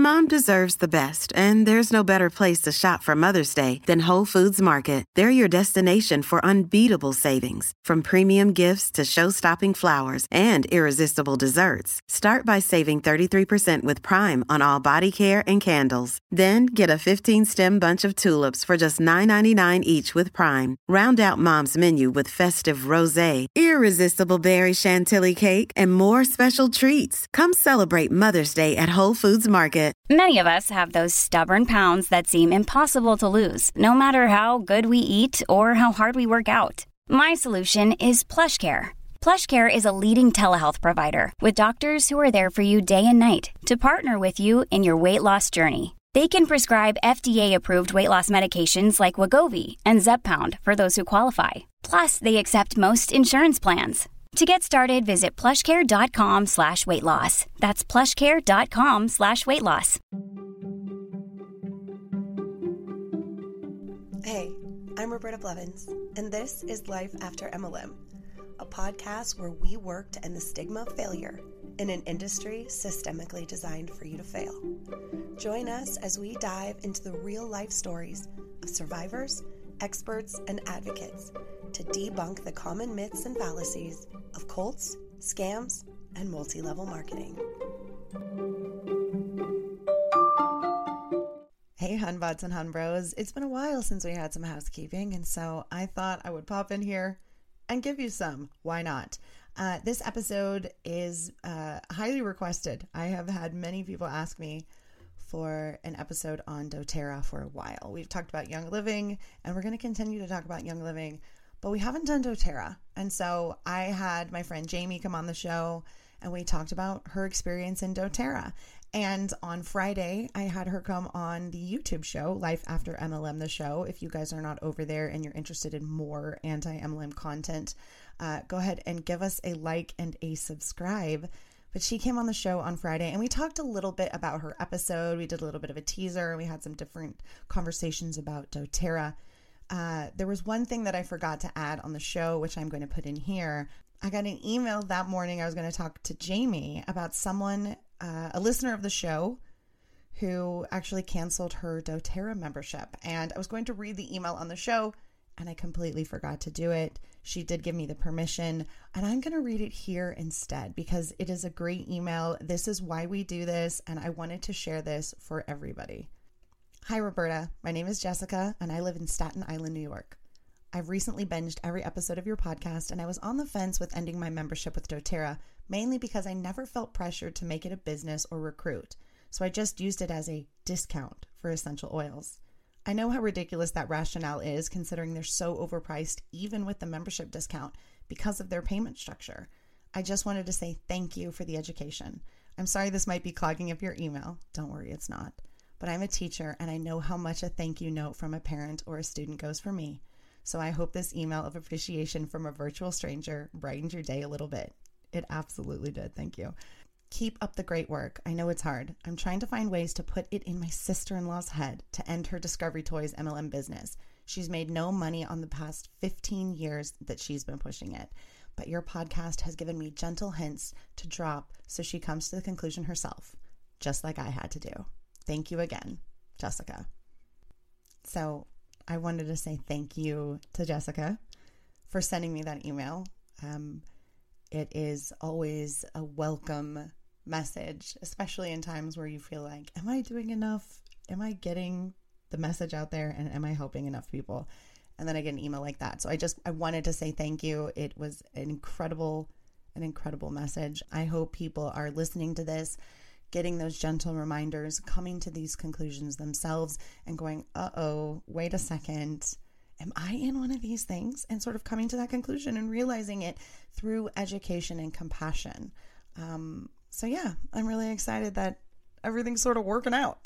Mom deserves the best, and there's no better place to shop for Mother's Day than Whole Foods Market. They're your destination for unbeatable savings, from premium gifts to show-stopping flowers and irresistible desserts. Start by saving 33% with Prime on all body care and candles. Then get a 15-stem bunch of tulips for just $9.99 each with Prime. Round out Mom's menu with festive rosé, irresistible berry chantilly cake, and more special treats. Come celebrate Mother's Day at Whole Foods Market. Many of us have those stubborn pounds that seem impossible to lose, no matter how good we eat or how hard we work out. My solution is PlushCare. PlushCare is a leading telehealth provider with doctors who are there for you day and night to partner with you in your weight loss journey. They can prescribe FDA-approved weight loss medications like Wegovy and Zepbound for those who qualify. Plus, they accept most insurance plans. To get started, visit plushcare.com/weightloss. That's plushcare.com/weightloss. Hey, I'm Roberta Blevins, and this is Life After MLM, a podcast where we work to end the stigma of failure in an industry systemically designed for you to fail. Join us as we dive into the real-life stories of survivors, experts, and advocates to debunk the common myths and fallacies of cults, scams, and multi-level marketing. Hey, Hunbots and Hunbros. It's been a while since we had some housekeeping, and so I thought I would pop in here and give you some. Why not? This episode is highly requested. I have had many people ask me for an episode on doTERRA for a while. We've talked about Young Living, and we're going to continue to talk about Young Living, but we haven't done doTERRA. And so I had my friend Jamie come on the show, and we talked about her experience in doTERRA. And on Friday, I had her come on the YouTube show, Life After MLM, the show. If you guys are not over there and you're interested in more anti-MLM content, go ahead and give us a like and a subscribe. But she came on the show on Friday, and we talked a little bit about her episode. We did a little bit of a teaser, and we had some different conversations about doTERRA. There was one thing that I forgot to add on the show, which I'm going to put in here. I got an email that morning. I was going to talk to Jamie about someone, a listener of the show, who actually canceled her doTERRA membership. And I was going to read the email on the show, and I completely forgot to do it. She did give me the permission, and I'm going to read it here instead because it is a great email. This is why we do this, and I wanted to share this for everybody. Hi, Roberta. My name is Jessica, and I live in Staten Island, New York. I've recently binged every episode of your podcast, and I was on the fence with ending my membership with doTERRA, mainly because I never felt pressured to make it a business or recruit, so I just used it as a discount for essential oils. I know how ridiculous that rationale is, considering they're so overpriced, even with the membership discount, because of their payment structure. I just wanted to say thank you for the education. I'm sorry this might be clogging up your email. Don't worry, it's not. But I'm a teacher, and I know how much a thank you note from a parent or a student goes for me. So I hope this email of appreciation from a virtual stranger brightened your day a little bit. It absolutely did. Thank you. Keep up the great work. I know it's hard. I'm trying to find ways to put it in my sister-in-law's head to end her Discovery Toys MLM business. She's made no money on the past 15 years that she's been pushing it. But your podcast has given me gentle hints to drop so she comes to the conclusion herself, just like I had to do. Thank you again, Jessica. So I wanted to say thank you to Jessica for sending me that email. It is always a welcome message, especially in times where you feel like, am I doing enough? Am I getting the message out there? And am I helping enough people? And then I get an email like that. So I wanted to say thank you. It was an incredible message. I hope people are listening to this, getting those gentle reminders, coming to these conclusions themselves and going, uh-oh, wait a second. Am I in one of these things? And sort of coming to that conclusion and realizing it through education and compassion. So yeah, I'm really excited that everything's sort of working out.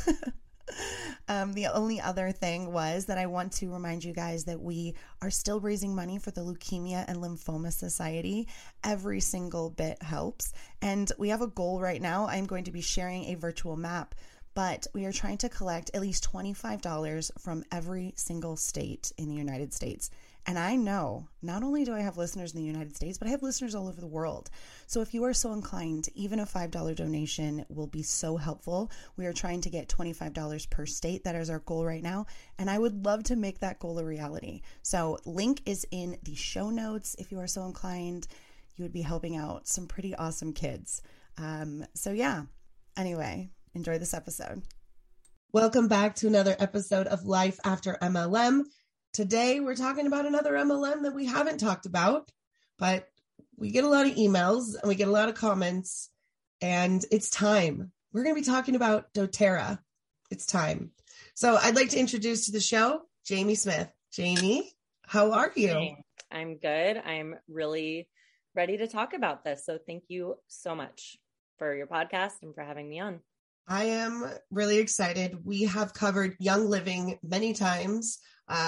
The only other thing was that I want to remind you guys that we are still raising money for the Leukemia and Lymphoma Society. Every single bit helps. And we have a goal right now. I'm going to be sharing a virtual map, but we are trying to collect at least $25 from every single state in the United States. And I know not only do I have listeners in the United States, but I have listeners all over the world. So if you are so inclined, even a $5 donation will be so helpful. We are trying to get $25 per state. That is our goal right now. And I would love to make that goal a reality. So link is in the show notes. If you are so inclined, you would be helping out some pretty awesome kids. So yeah, anyway, enjoy this episode. Welcome back to another episode of Life After MLM. Today, we're talking about another MLM that we haven't talked about, but we get a lot of emails and we get a lot of comments, and it's time. We're going to be talking about doTERRA. It's time. So I'd like to introduce to the show, Jamie Smith. Jamie, how are you? I'm good. I'm really ready to talk about this. So thank you so much for your podcast and for having me on. I am really excited. We have covered Young Living many times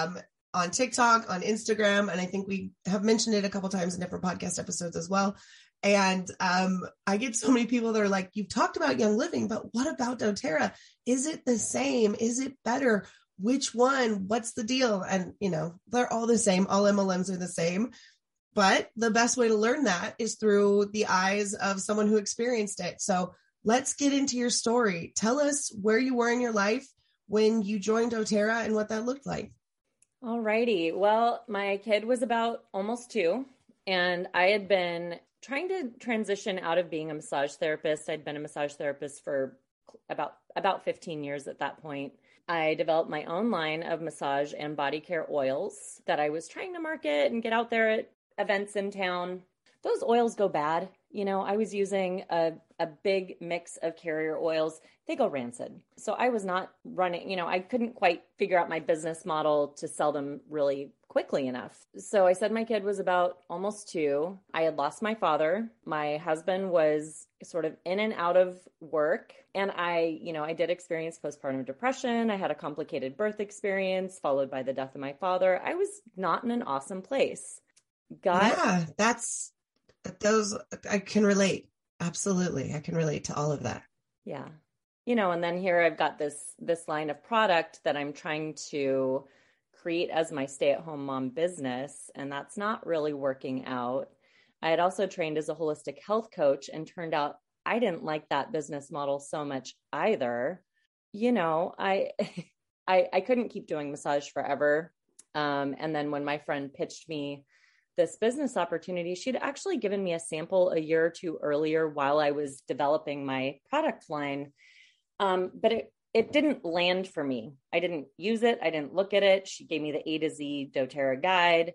on TikTok, on Instagram, and I think we have mentioned it a couple times in different podcast episodes as well. And I get so many people that are like, you've talked about Young Living, but what about doTERRA? Is it the same? Is it better? Which one? What's the deal? And, you know, they're all the same. All MLMs are the same. But the best way to learn that is through the eyes of someone who experienced it. So let's get into your story. Tell us where you were in your life when you joined doTERRA and what that looked like. All righty. Well, my kid was about almost 2, and I had been trying to transition out of being a massage therapist. I'd been a massage therapist for about 15 years at that point. I developed my own line of massage and body care oils that I was trying to market and get out there at events in town. Those oils go bad. You know, I was using a big mix of carrier oils. They go rancid. So I was not running, you know, I couldn't quite figure out my business model to sell them really quickly enough. So I said my kid was about almost 2. I had lost my father. My husband was sort of in and out of work. And I did experience postpartum depression. I had a complicated birth experience followed by the death of my father. I was not in an awesome place. Those I can relate. Absolutely. I can relate to all of that. Yeah. You know, and then here I've got this line of product that I'm trying to create as my stay-at-home mom business, and that's not really working out. I had also trained as a holistic health coach, and turned out I didn't like that business model so much either. You know, I couldn't keep doing massage forever. And then when my friend pitched me this business opportunity, she'd actually given me a sample a year or 2 earlier while I was developing my product line. But it didn't land for me. I didn't use it. I didn't look at it. She gave me the A to Z doTERRA guide.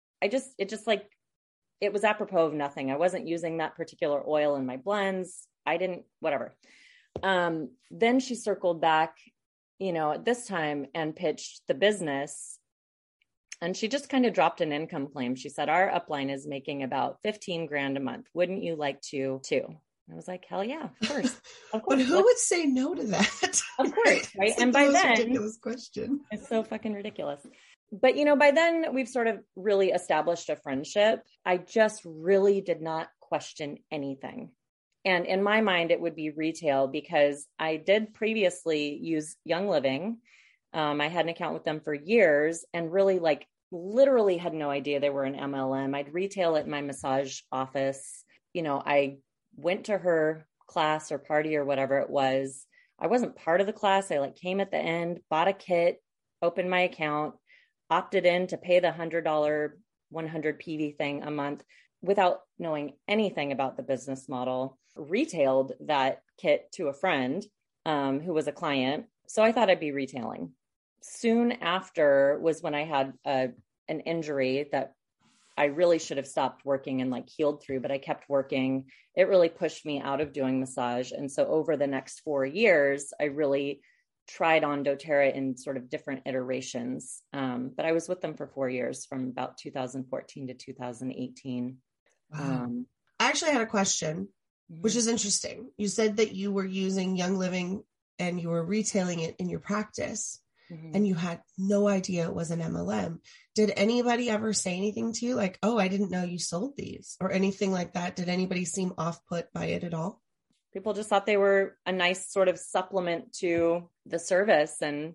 It was apropos of nothing. I wasn't using that particular oil in my blends. Whatever. Then she circled back, you know, at this time and pitched the business. And she just kind of dropped an income claim. She said, our upline is making about $15,000 a month. Wouldn't you like to too? I was like, hell yeah, of course. Of course. But who would say no to that? Of course, right? And by then, ridiculous question. It's so fucking ridiculous. But, you know, by then we've sort of really established a friendship. I just really did not question anything. And in my mind, it would be retail, because I did previously use Young Living. I had an account with them for years and really literally had no idea they were an MLM. I'd retail at my massage office. You know, I went to her class or party or whatever it was. I wasn't part of the class. I came at the end, bought a kit, opened my account, opted in to pay the $100 100 PV thing a month without knowing anything about the business model, retailed that kit to a friend who was a client. So I thought I'd be retailing. Soon after was when I had an injury that I really should have stopped working and healed through, but I kept working. It really pushed me out of doing massage. And so over the next 4 years, I really tried on doTERRA in sort of different iterations. But I was with them for 4 years, from about 2014 to 2018. Wow. I actually had a question, which is interesting. You said that you were using Young Living and you were retailing it in your practice. Mm-hmm. And you had no idea it was an MLM. Did anybody ever say anything to you like, oh, I didn't know you sold these, or anything like that? Did anybody seem off-put by it at all? People just thought they were a nice sort of supplement to the service. And,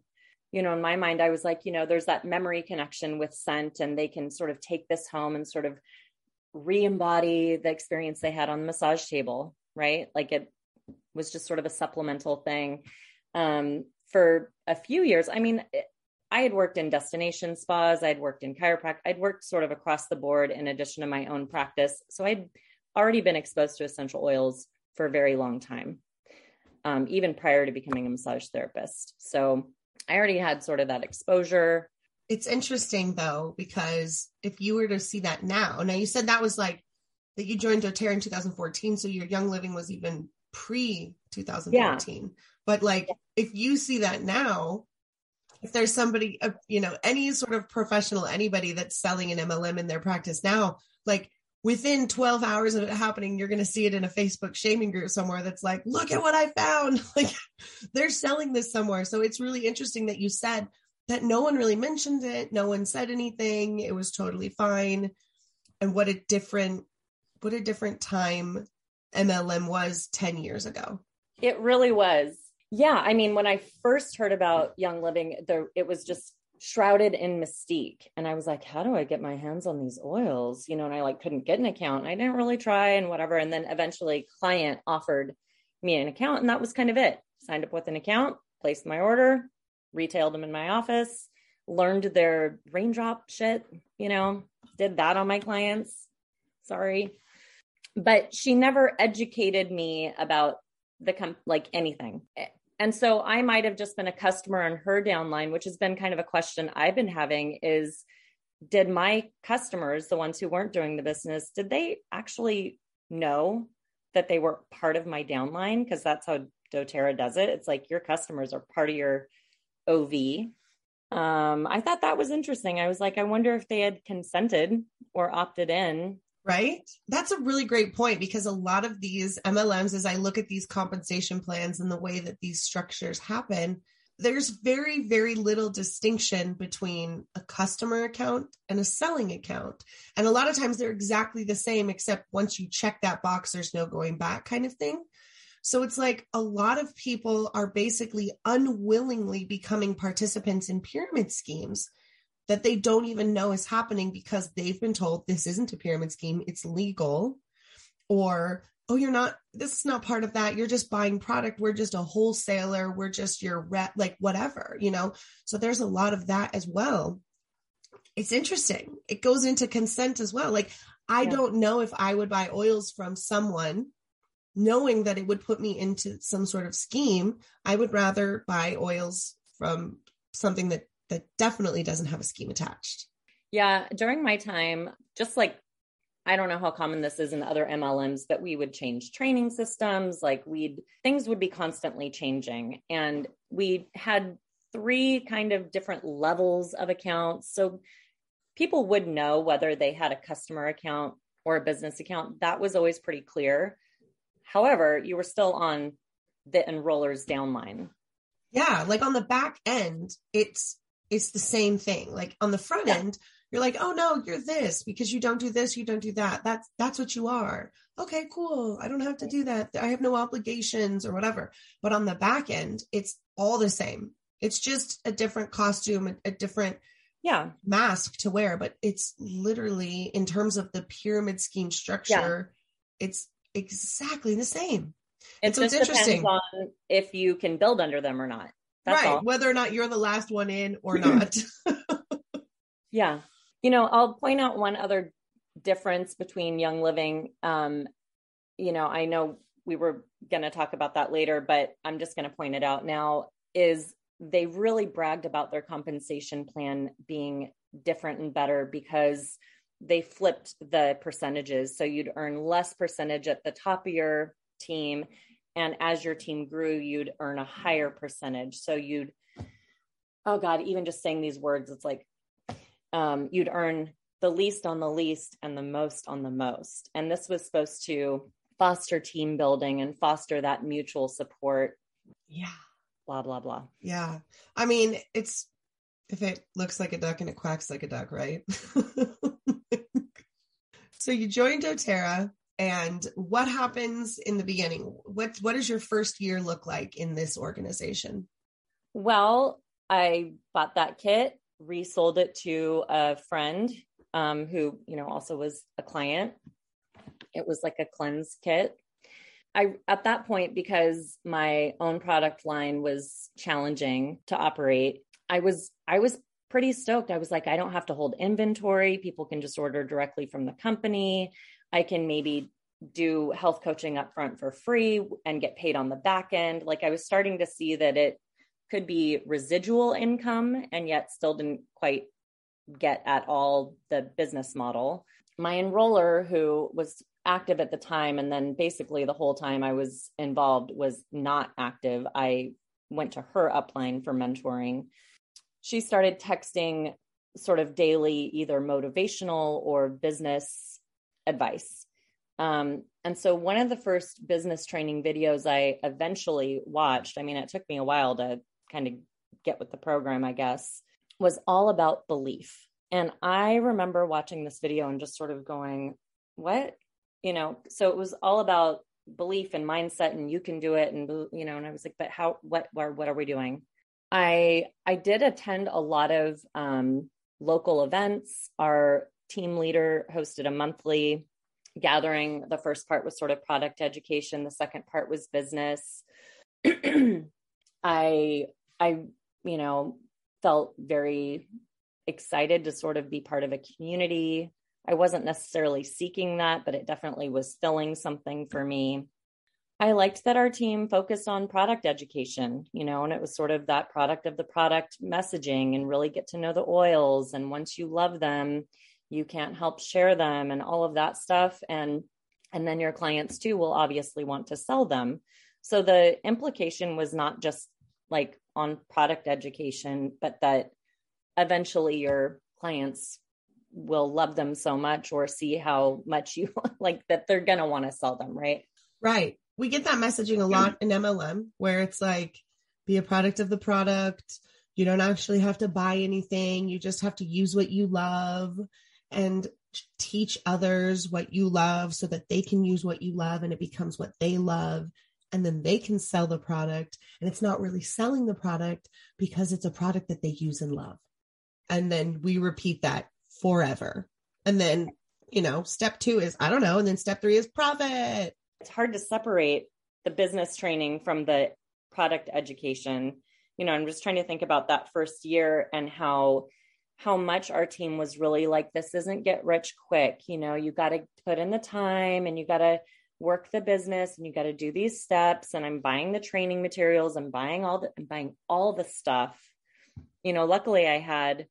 you know, in my mind, I was like, you know, there's that memory connection with scent, and they can sort of take this home and sort of re-embody the experience they had on the massage table, right? Like it was just sort of a supplemental thing. For a few years, I mean, I had worked in destination spas, I'd worked in chiropractic, I'd worked sort of across the board in addition to my own practice. So I'd already been exposed to essential oils for a very long time, even prior to becoming a massage therapist. So I already had sort of that exposure. It's interesting though, because if you were to see that now you said that was like that you joined doTERRA in 2014. So your Young Living was even pre 2014. But like, if you see that now, if there's somebody, you know, any sort of professional, anybody that's selling an MLM in their practice now, like within 12 hours of it happening, you're going to see it in a Facebook shaming group somewhere that's like, look at what I found. Like they're selling this somewhere. So it's really interesting that you said that no one really mentioned it. No one said anything. It was totally fine. And what a different time MLM was 10 years ago. It really was. Yeah. I mean, when I first heard about Young Living, it was just shrouded in mystique. And I was like, how do I get my hands on these oils? You know, and I like couldn't get an account. And I didn't really try and whatever. And then eventually client offered me an account, and that was kind of it. Signed up with an account, placed my order, retailed them in my office, learned their raindrop shit, you know, did that on my clients. Sorry. But she never educated me about like anything. And so I might have just been a customer on her downline, which has been kind of a question I've been having is, did my customers, the ones who weren't doing the business, did they actually know that they were part of my downline? Because that's how doTERRA does it. It's like your customers are part of your OV. I thought that was interesting. I was like, I wonder if they had consented or opted in. Right? That's a really great point, because a lot of these MLMs, as I look at these compensation plans and the way that these structures happen, there's very, very little distinction between a customer account and a selling account. And a lot of times they're exactly the same, except once you check that box, there's no going back kind of thing. So it's like a lot of people are basically unwillingly becoming participants in pyramid schemes that they don't even know is happening, because they've been told this isn't a pyramid scheme, it's legal, or, oh, this is not part of that. You're just buying product. We're just a wholesaler. We're just your rep, like whatever, you know? So there's a lot of that as well. It's interesting. It goes into consent as well. Like, I don't know if I would buy oils from someone knowing that it would put me into some sort of scheme. I would rather buy oils from something that definitely doesn't have a scheme attached. Yeah. During my time, just like, I don't know how common this is in other MLMs, but we would change training systems. Like things would be constantly changing. And we had 3 kind of different levels of accounts. So people would know whether they had a customer account or a business account. That was always pretty clear. However, you were still on the enroller's downline. Yeah. Like on the back end, it's the same thing. Like on the front end, you're like, oh no, you're this because you don't do this, you don't do that. That's what you are. Okay, cool. I don't have to do that. I have no obligations or whatever. But on the back end, it's all the same. It's just a different costume, a different mask to wear. But it's literally, in terms of the pyramid scheme structure, it's exactly the same. It just depends on if you can build under them or not. That's right. all. Whether or not you're the last one in or not. Yeah. You know, I'll point out one other difference between Young Living. You know, I know we were going to talk about that later, but I'm just going to point it out now, is they really bragged about their compensation plan being different and better because they flipped the percentages. So you'd earn less percentage at the top of your team. And as your team grew, you'd earn a higher percentage. So oh God, even just saying these words, it's like, you'd earn the least on the least and the most on the most. And this was supposed to foster team building and foster that mutual support. Yeah. Blah, blah, blah. Yeah. I mean, if it looks like a duck and it quacks like a duck, right? So you joined doTERRA. And what happens in the beginning? What does your first year look like in this organization? Well, I bought that kit, resold it to a friend who, also was a client. It was like a cleanse kit. At that point, because my own product line was challenging to operate, I was pretty stoked. I was like, I don't have to hold inventory. People can just order directly from the company. I can maybe do health coaching up front for free and get paid on the back end. Like, I was starting to see that it could be residual income and yet still didn't quite get at all the business model. My enroller, who was active at the time, and then basically the whole time I was involved was not active. I went to her upline for mentoring. She started texting sort of daily, either motivational or business advice. And so one of the first business training videos I eventually watched, it took me a while to kind of get with the program, I guess, was all about belief. And I remember watching this video and just sort of going, what? So it was all about belief and mindset, and you can do it. And, and I was like, but how, what are we doing? I did attend a lot of local events. Our team leader hosted a monthly gathering. The first part was sort of product education. The second part was business. I felt very excited to sort of be part of a community. I wasn't necessarily seeking that, but it definitely was filling something for me. I liked that our team focused on product education, and it was sort of that product of the product messaging and really get to know the oils. And once you love them, you can't help share them and all of that stuff. And then your clients too will obviously want to sell them. So the implication was not just like on product education, but that eventually your clients will love them so much or see how much you like that they're going to want to sell them. Right. Right. We get that messaging a lot in MLM, where it's like, be a product of the product. You don't actually have to buy anything. You just have to use what you love and teach others what you love so that they can use what you love and it becomes what they love. And then they can sell the product, and it's not really selling the product because it's a product that they use and love. And then we repeat that forever. And then, step 2 is, I don't know. And then step 3 is profit. It's hard to separate the business training from the product education. I'm just trying to think about that first year and how much our team was really like, this isn't get rich quick. You got to put in the time and you got to work the business and you got to do these steps. And I'm buying the training materials. I'm buying all the stuff. Luckily I had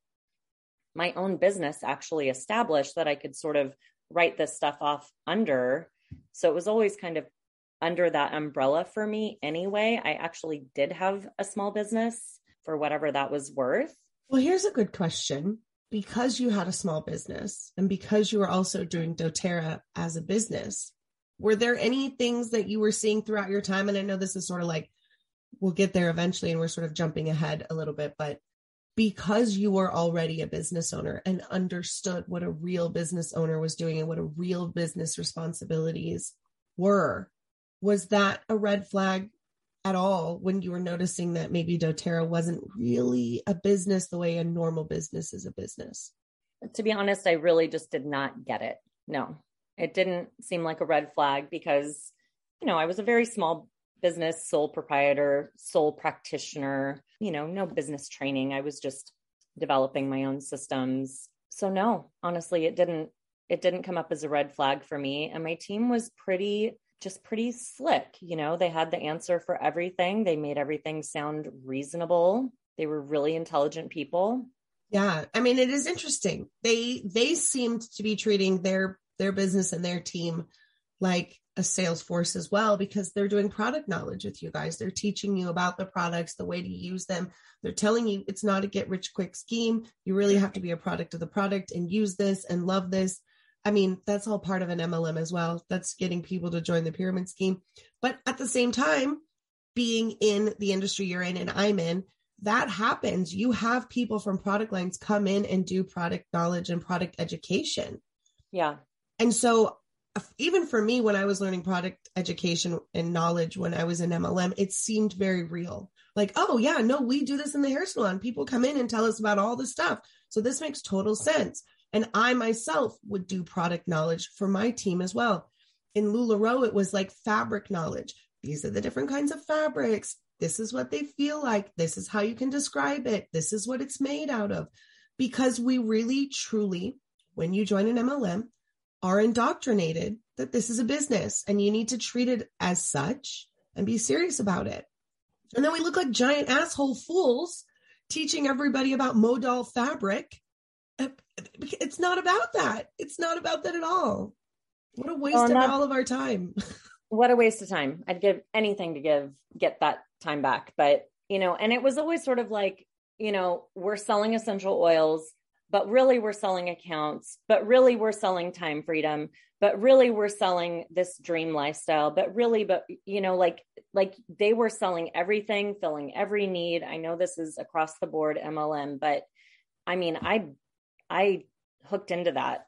my own business actually established that I could sort of write this stuff off under. So it was always kind of under that umbrella for me anyway. I actually did have a small business for whatever that was worth. Well, here's a good question. Because you had a small business and because you were also doing doTERRA as a business, were there any things that you were seeing throughout your time? And I know this is sort of like, we'll get there eventually and we're sort of jumping ahead a little bit, but because you were already a business owner and understood what a real business owner was doing and what a real business responsibilities were, was that a red flag at all when you were noticing that maybe doTERRA wasn't really a business the way a normal business is a business? To be honest, I really just did not get it. No, it didn't seem like a red flag because, I was a very small business, sole proprietor, sole practitioner, no business training. I was just developing my own systems. So no, honestly, it didn't come up as a red flag for me. And my team was pretty slick. They had the answer for everything. They made everything sound reasonable. They were really intelligent people. Yeah. It is interesting. They seemed to be treating their business and their team like a sales force as well, because they're doing product knowledge with you guys. They're teaching you about the products, the way to use them. They're telling you it's not a get rich quick scheme. You really have to be a product of the product and use this and love this. That's all part of an MLM as well. That's getting people to join the pyramid scheme. But at the same time, being in the industry you're in and I'm in, that happens. You have people from product lines come in and do product knowledge and product education. Yeah. And so even for me, when I was learning product education and knowledge, when I was in MLM, it seemed very real. Like, oh yeah, no, we do this in the hair salon. People come in and tell us about all this stuff. So this makes total sense. And I myself would do product knowledge for my team as well. In LuLaRoe, it was like fabric knowledge. These are the different kinds of fabrics. This is what they feel like. This is how you can describe it. This is what it's made out of. Because we really, truly, when you join an MLM, are indoctrinated that this is a business and you need to treat it as such and be serious about it. And then we look like giant asshole fools teaching everybody about modal fabric. It's not about that. It's not about that at all. What a waste of all of our time. What a waste of time. I'd give anything to get that time back. But, and it was always sort of like, we're selling essential oils, but really we're selling accounts, but really we're selling time freedom, but really we're selling this dream lifestyle, but like they were selling everything, filling every need. I know this is across the board MLM, but I mean, I hooked into that,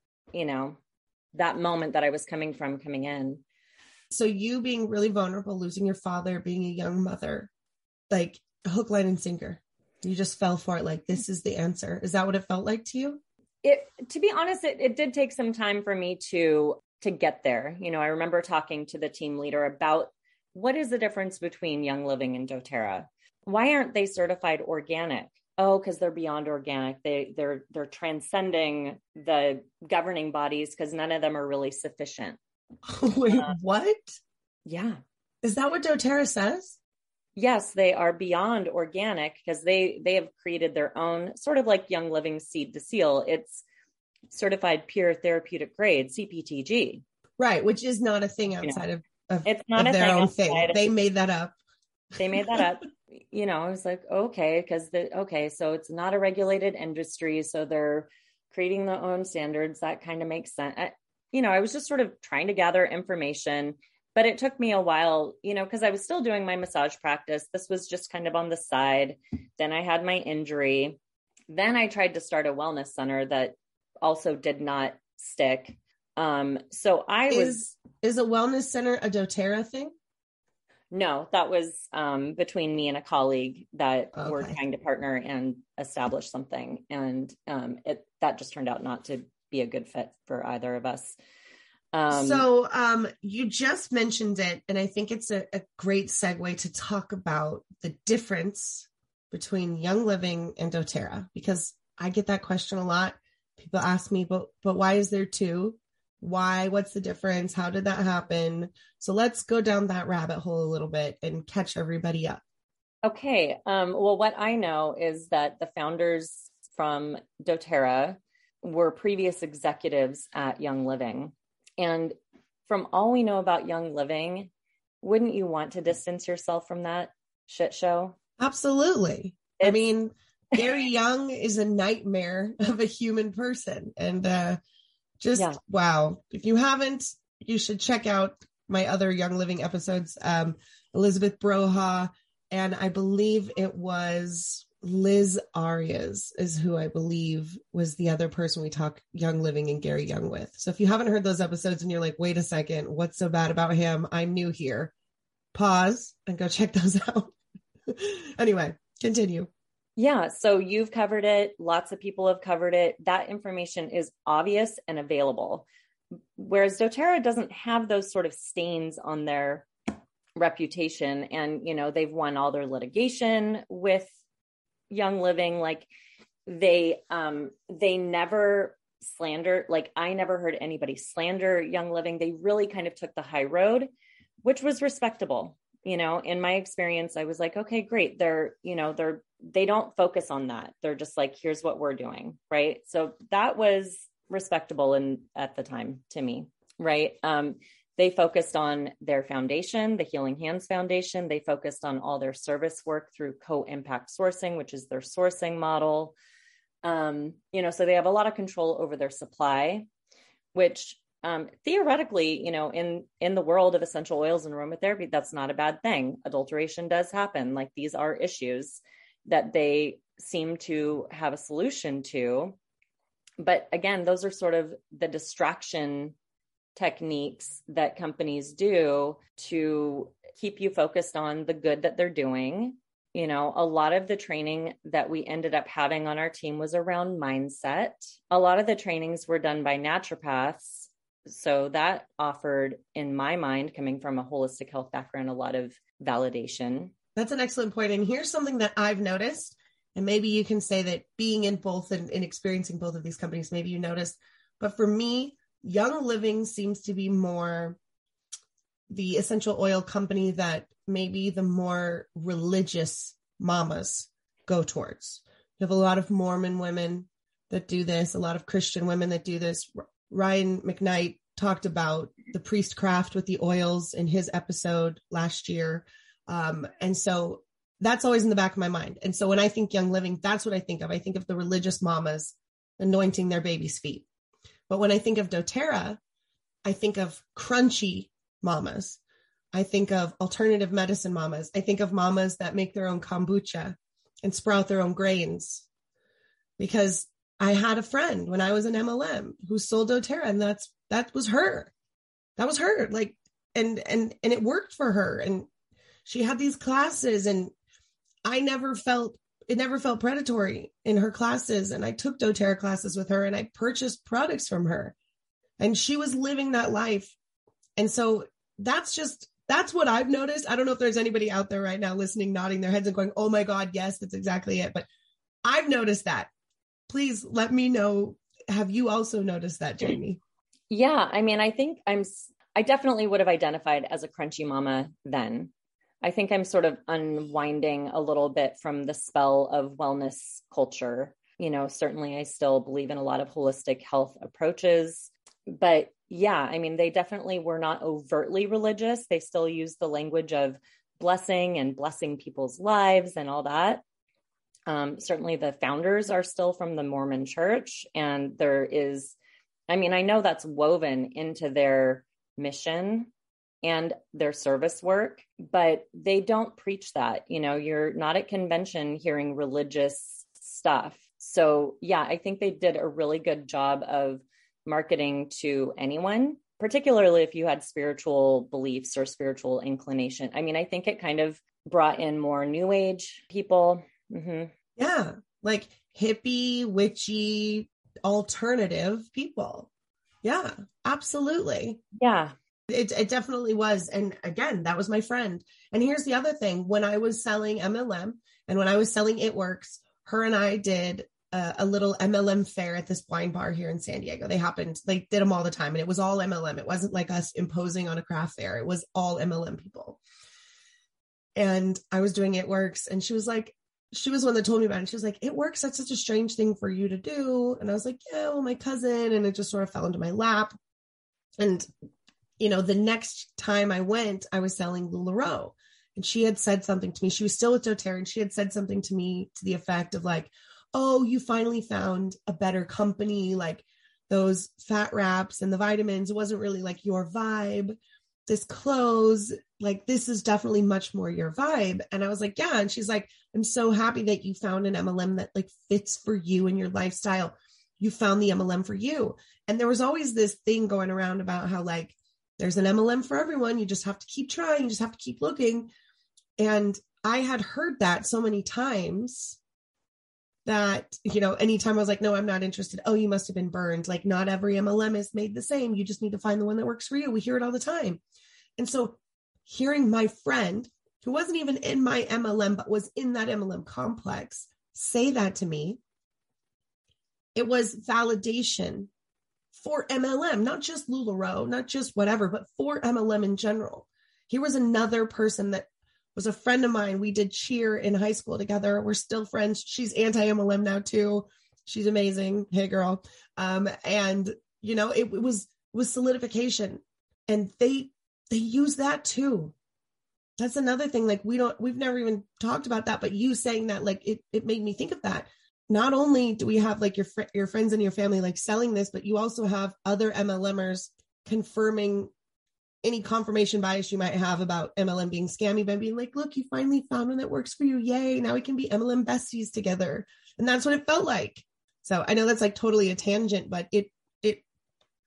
that moment that I was coming in. So you being really vulnerable, losing your father, being a young mother, like hook, line, and sinker. You just fell for it. Like, this is the answer. Is that what it felt like to you? To be honest, it did take some time for me to get there. I remember talking to the team leader about what is the difference between Young Living and doTERRA? Why aren't they certified organic? Oh, because they're beyond organic. They're transcending the governing bodies because none of them are really sufficient. Wait, what? Yeah. Is that what doTERRA says? Yes, they are beyond organic because they have created their own, sort of like Young Living Seed to Seal. It's certified pure therapeutic grade, CPTG. Right, which is not a thing outside of it's not of their own thing. They made that up. They made that up. I was like, okay, so it's not a regulated industry. So they're creating their own standards. That kind of makes sense. I was just sort of trying to gather information, but it took me a while, because I was still doing my massage practice. This was just kind of on the side. Then I had my injury. Then I tried to start a wellness center that also did not stick. So is a wellness center a doTERRA thing? No, that was between me and a colleague that were trying to partner and establish something. And that just turned out not to be a good fit for either of us. So you just mentioned it, and I think it's a great segue to talk about the difference between Young Living and doTERRA, because I get that question a lot. People ask me, but why is there two? Why? What's the difference? How did that happen? So let's go down that rabbit hole a little bit and catch everybody up. Okay. Well, what I know is that the founders from doTERRA were previous executives at Young Living. And from all we know about Young Living, wouldn't you want to distance yourself from that shit show? Absolutely. I mean, Gary Young is a nightmare of a human person. And wow. If you haven't, you should check out my other Young Living episodes. Elizabeth Broha, and I believe it was Liz Arias is who I believe was the other person we talk Young Living and Gary Young with. So if you haven't heard those episodes and you're like, wait a second, what's so bad about him? I'm new here. Pause and go check those out. Anyway, continue. Yeah. So you've covered it. Lots of people have covered it. That information is obvious and available. Whereas doTERRA doesn't have those sort of stains on their reputation. And, they've won all their litigation with Young Living. Like they never slander, like I never heard anybody slander Young Living. They really kind of took the high road, which was respectable. In my experience, I was like, okay, great. They don't focus on that. They're just like, here's what we're doing. Right. So that was respectable at the time to me. Right. They focused on their foundation, the Healing Hands Foundation. They focused on all their service work through co-impact sourcing, which is their sourcing model. So they have a lot of control over their supply, which theoretically, in the world of essential oils and aromatherapy, that's not a bad thing. Adulteration does happen. Like these are issues that they seem to have a solution to. But again, those are sort of the distraction techniques that companies do to keep you focused on the good that they're doing You know, a lot of the training that we ended up having on our team was around mindset. A lot of the trainings were done by naturopaths. So that offered, in my mind, coming from a holistic health background, a lot of validation. That's an excellent point. And here's something that I've noticed, and maybe you can say that being in both and experiencing both of these companies, maybe you noticed, but for me, Young Living seems to be more the essential oil company that maybe the more religious mamas go towards. You have a lot of Mormon women that do this, a lot of Christian women that do this. Ryan McKnight talked about the priestcraft with the oils in his episode last year. And so that's always in the back of my mind. And so when I think Young Living, that's what I think of. I think of the religious mamas anointing their baby's feet. But when I think of doTERRA, I think of crunchy mamas. I think of alternative medicine mamas. I think of mamas that make their own kombucha and sprout their own grains. Because I had a friend when I was an MLM who sold doTERRA, and that was her. That was her. Like, and it worked for her. And she had these classes, and it never felt predatory in her classes. And I took doTERRA classes with her, and I purchased products from her, and she was living that life. And so that's what I've noticed. I don't know if there's anybody out there right now listening, nodding their heads and going, oh my God, yes, that's exactly it. But I've noticed that. Please let me know. Have you also noticed that, Jamie? Yeah. I mean, I think I definitely would have identified as a crunchy mama then. I think I'm sort of unwinding a little bit from the spell of wellness culture. You know, certainly I still believe in a lot of holistic health approaches, but yeah, I mean, they definitely were not overtly religious. They still use the language of blessing and blessing people's lives and all that. Certainly the founders are still from the Mormon church, and I know that's woven into their mission and their service work, but they don't preach that. You know, you're not at convention hearing religious stuff. So yeah, I think they did a really good job of marketing to anyone, particularly if you had spiritual beliefs or spiritual inclination. I mean, I think it kind of brought in more new age people. Mm-hmm. Yeah, like hippie, witchy, alternative people. Yeah, absolutely. Yeah. It definitely was. And again, that was my friend. And here's the other thing. When I was selling MLM and when I was selling It Works, her and I did a little MLM fair at this wine bar here in San Diego. They did them all the time. And it was all MLM. It wasn't like us imposing on a craft fair. It was all MLM people. And I was doing It Works. And she was one that told me about it. She was like, It Works. That's such a strange thing for you to do. And I was like, yeah, well, my cousin. And it just sort of fell into my lap. And, you know, the next time I went, I was selling LuLaRoe. And she had said something to me. She was still with doTERRA. And she had said something to me to the effect of like, oh, you finally found a better company. Like those fat wraps and the vitamins, it wasn't really like your vibe. This clothes, like this is definitely much more your vibe. And I was like, yeah. And she's like, I'm so happy that you found an MLM that like fits for you and your lifestyle. You found the MLM for you. And there was always this thing going around about how like, there's an MLM for everyone. You just have to keep trying. You just have to keep looking. And I had heard that so many times that, you know, anytime I was like, no, I'm not interested. Oh, you must have been burned. Like not every MLM is made the same. You just need to find the one that works for you. We hear it all the time. And so hearing my friend who wasn't even in my MLM, but was in that MLM complex say that to me, it was validation for MLM, not just LuLaRoe, not just whatever, but for MLM in general. Here was another person that was a friend of mine. We did cheer in high school together. We're still friends. She's anti-MLM now too. She's amazing. Hey girl. And you know, it was solidification, and they use that too. That's another thing. Like we've never even talked about that, but you saying that, like, it made me think of that. Not only do we have like your friends and your family, like selling this, but you also have other MLMers confirming any confirmation bias you might have about MLM being scammy by being like, look, you finally found one that works for you. Yay. Now we can be MLM besties together. And that's what it felt like. So I know that's like totally a tangent, but it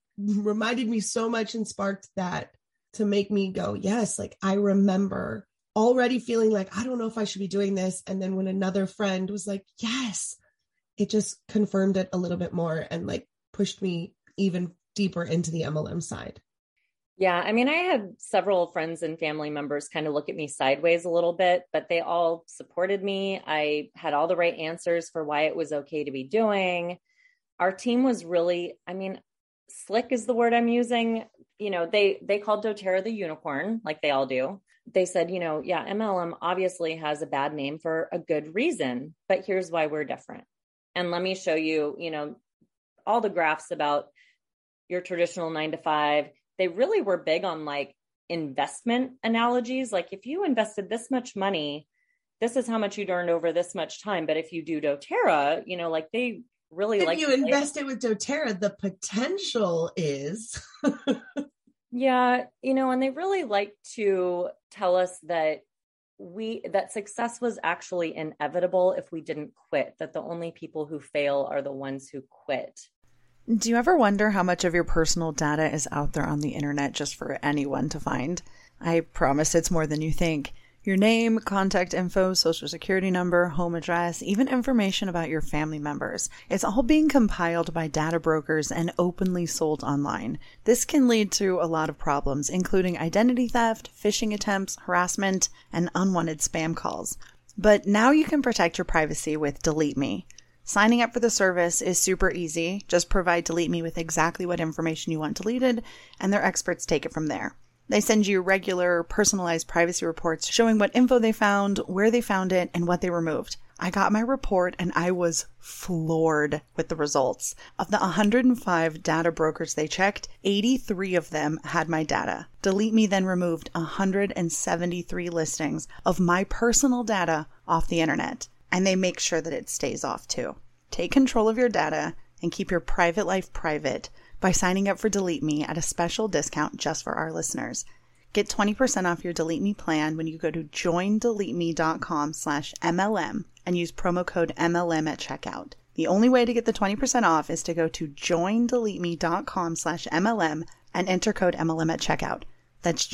reminded me so much and sparked that to make me go, yes, like I remember already feeling like, I don't know if I should be doing this. And then when another friend was like, yes, it just confirmed it a little bit more and like pushed me even deeper into the MLM side. Yeah. I mean, I had several friends and family members kind of look at me sideways a little bit, but they all supported me. I had all the right answers for why it was okay to be doing. Our team was really, I mean, slick is the word I'm using. You know, they called doTERRA the unicorn, like they all do. They said, you know, yeah, MLM obviously has a bad name for a good reason, but here's why we're different. And let me show you, you know, all the graphs about your traditional 9-to-5. They really were big on like investment analogies. Like if you invested this much money, this is how much you'd earned over this much time. But if you do doTERRA, you know, like they really if like you invest it with doTERRA, the potential is. Yeah, you know, and they really like to tell us that that success was actually inevitable if we didn't quit, that the only people who fail are the ones who quit. Do you ever wonder how much of your personal data is out there on the internet just for anyone to find? I promise it's more than you think. Your name, contact info, social security number, home address, even information about your family members. It's all being compiled by data brokers and openly sold online. This can lead to a lot of problems, including identity theft, phishing attempts, harassment, and unwanted spam calls. But now you can protect your privacy with Delete Me. Signing up for the service is super easy. Just provide Delete Me with exactly what information you want deleted, and their experts take it from there. They send you regular, personalized privacy reports showing what info they found, where they found it, and what they removed. I got my report and I was floored with the results. Of the 105 data brokers they checked, 83 of them had my data. Delete Me then removed 173 listings of my personal data off the internet, and they make sure that it stays off too. Take control of your data and keep your private life private by signing up for Delete Me at a special discount just for our listeners. Get 20% off your Delete Me plan when you go to joindeleteme.com/MLM and use promo code MLM at checkout. The only way to get the 20% off is to go to joindeleteme.com/MLM and enter code MLM at checkout. That's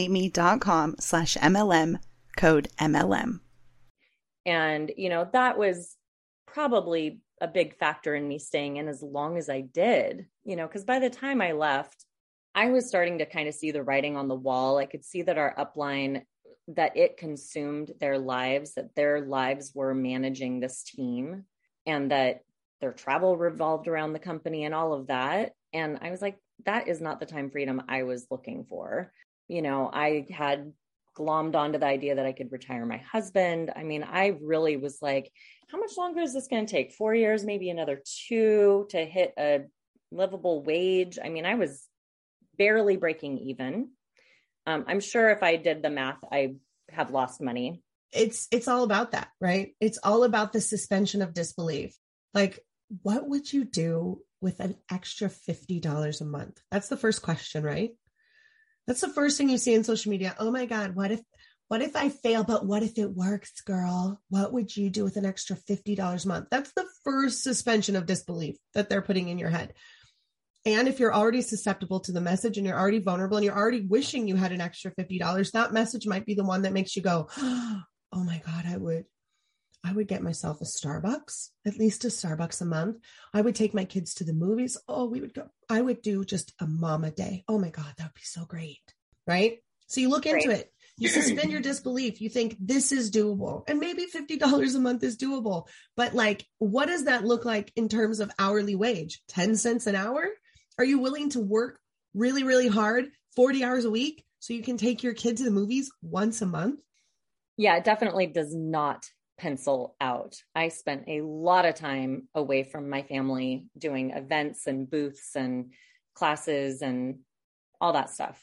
joindeleteme.com/MLM, code MLM. And, you know, that was probably a big factor in me staying in as long as I did, you know, because by the time I left, I was starting to kind of see the writing on the wall. I could see that our upline, that it consumed their lives, that their lives were managing this team, and that their travel revolved around the company and all of that. And I was like, that is not the time freedom I was looking for. You know, I had glommed onto the idea that I could retire my husband. I mean, I really was like, how much longer is this going to take? 4 years, maybe another 2 to hit a livable wage. I mean, I was barely breaking even. I'm sure if I did the math, I have lost money. It's all about that, right? It's all about the suspension of disbelief. Like, what would you do with an extra $50 a month? That's the first question, right? That's the first thing you see in social media. Oh my God, what if I fail, but what if it works, girl? What would you do with an extra $50 a month? That's the first suspension of disbelief that they're putting in your head. And if you're already susceptible to the message and you're already vulnerable and you're already wishing you had an extra $50, that message might be the one that makes you go, oh my God, I would get myself a Starbucks, at least a Starbucks a month. I would take my kids to the movies. Oh, I would do just a mama day. Oh my God, that would be so great. Right? So you look into it, you suspend your disbelief. You think this is doable, and maybe $50 a month is doable, but like, what does that look like in terms of hourly wage? 10 cents an hour? Are you willing to work really, really hard, 40 hours a week, so you can take your kid to the movies once a month? Yeah, it definitely does not pencil out. I spent a lot of time away from my family doing events and booths and classes and all that stuff.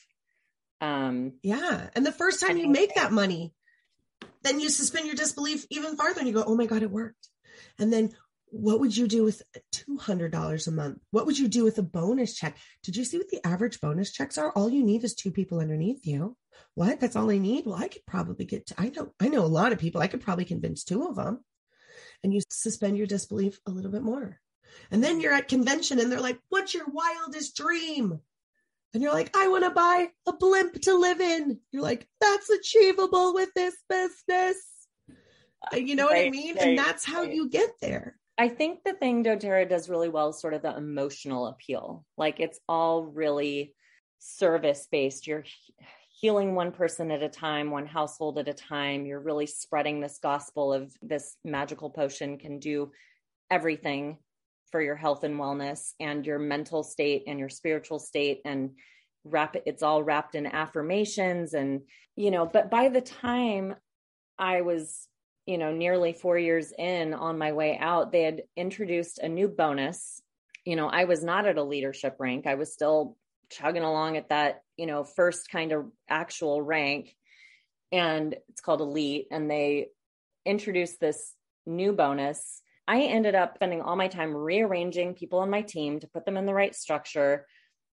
Yeah. And the first time you make that money, then you suspend your disbelief even farther and you go, oh my God, it worked. And then what would you do with $200 a month? What would you do with a bonus check? Did you see what the average bonus checks are? All you need is 2 people underneath you. What? That's all I need? Well, I could probably I know a lot of people. I could probably convince 2 of them. And you suspend your disbelief a little bit more. And then you're at convention and they're like, what's your wildest dream? And you're like, I want to buy a blimp to live in. You're like, that's achievable with this business. You know what I mean? And that's how you get there. I think the thing doTERRA does really well is sort of the emotional appeal. Like it's all really service-based. You're healing one person at a time, one household at a time. You're really spreading this gospel of this magical potion can do everything for your health and wellness and your mental state and your spiritual state, and it's all wrapped in affirmations. And, but by the time I was, nearly 4 years in on my way out, they had introduced a new bonus. I was not at a leadership rank. I was still chugging along at that, first kind of actual rank, and it's called Elite. And they introduced this new bonus. I ended up spending all my time rearranging people on my team to put them in the right structure.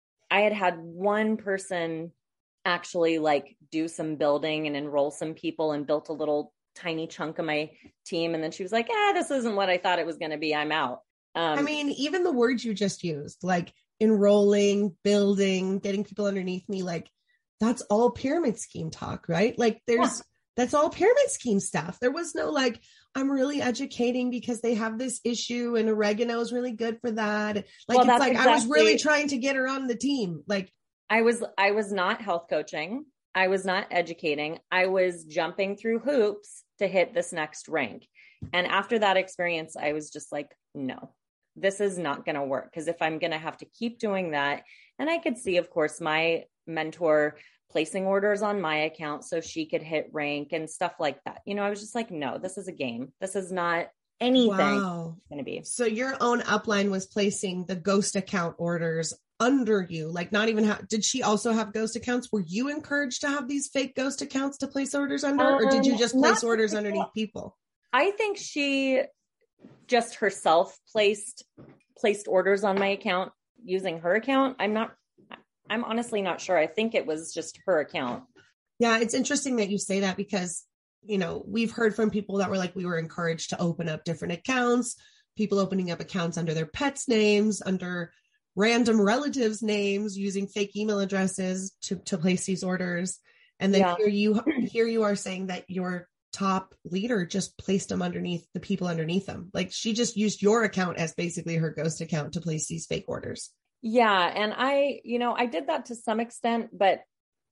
I had one person actually like do some building and enroll some people and built a little tiny chunk of my team. And then she was like, this isn't what I thought it was going to be. I'm out. I mean, even the words you just used, like enrolling, building, getting people underneath me, like that's all pyramid scheme talk, right? Like that's all pyramid scheme stuff. There was no like, I'm really educating because they have this issue and oregano is really good for that. Like, it's like, I was really trying to get her on the team. Like I was not health coaching. I was not educating. I was jumping through hoops to hit this next rank. And after that experience, I was just like, no, this is not going to work. Because if I'm going to have to keep doing that, and I could see, of course, my mentor placing orders on my account so she could hit rank and stuff like that. I was just like, no, this is a game. This is not anything going to be. So your own upline was placing the ghost account orders under you, like not even did she also have ghost accounts? Were you encouraged to have these fake ghost accounts to place orders under, or did you just place orders underneath people? I think she just herself placed orders on my account using her account. I'm honestly not sure. I think it was just her account. Yeah. It's interesting that you say that because, we've heard from people that were like, we were encouraged to open up different accounts, people opening up accounts under their pets' names, under random relatives' names, using fake email addresses to place these orders. And then here you are saying that your top leader just placed them underneath the people underneath them. Like she just used your account as basically her ghost account to place these fake orders. Yeah. And I did that to some extent, but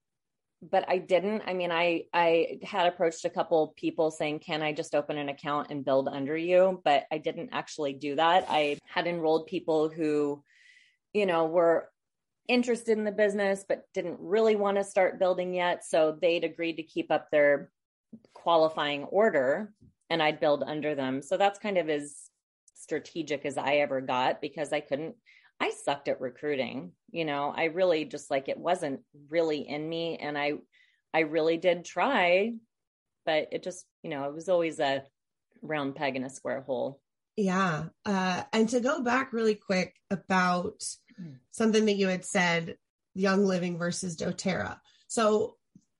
I didn't. I mean, I had approached a couple people saying, can I just open an account and build under you? But I didn't actually do that. I had enrolled people who, were interested in the business, but didn't really want to start building yet. So they'd agreed to keep up their qualifying order and I'd build under them. So that's kind of as strategic as I ever got, because I sucked at recruiting. I really just like, it wasn't really in me. And I really did try, but it just, it was always a round peg in a square hole. Yeah. And to go back really quick about something that you had said, Young Living versus doTERRA. So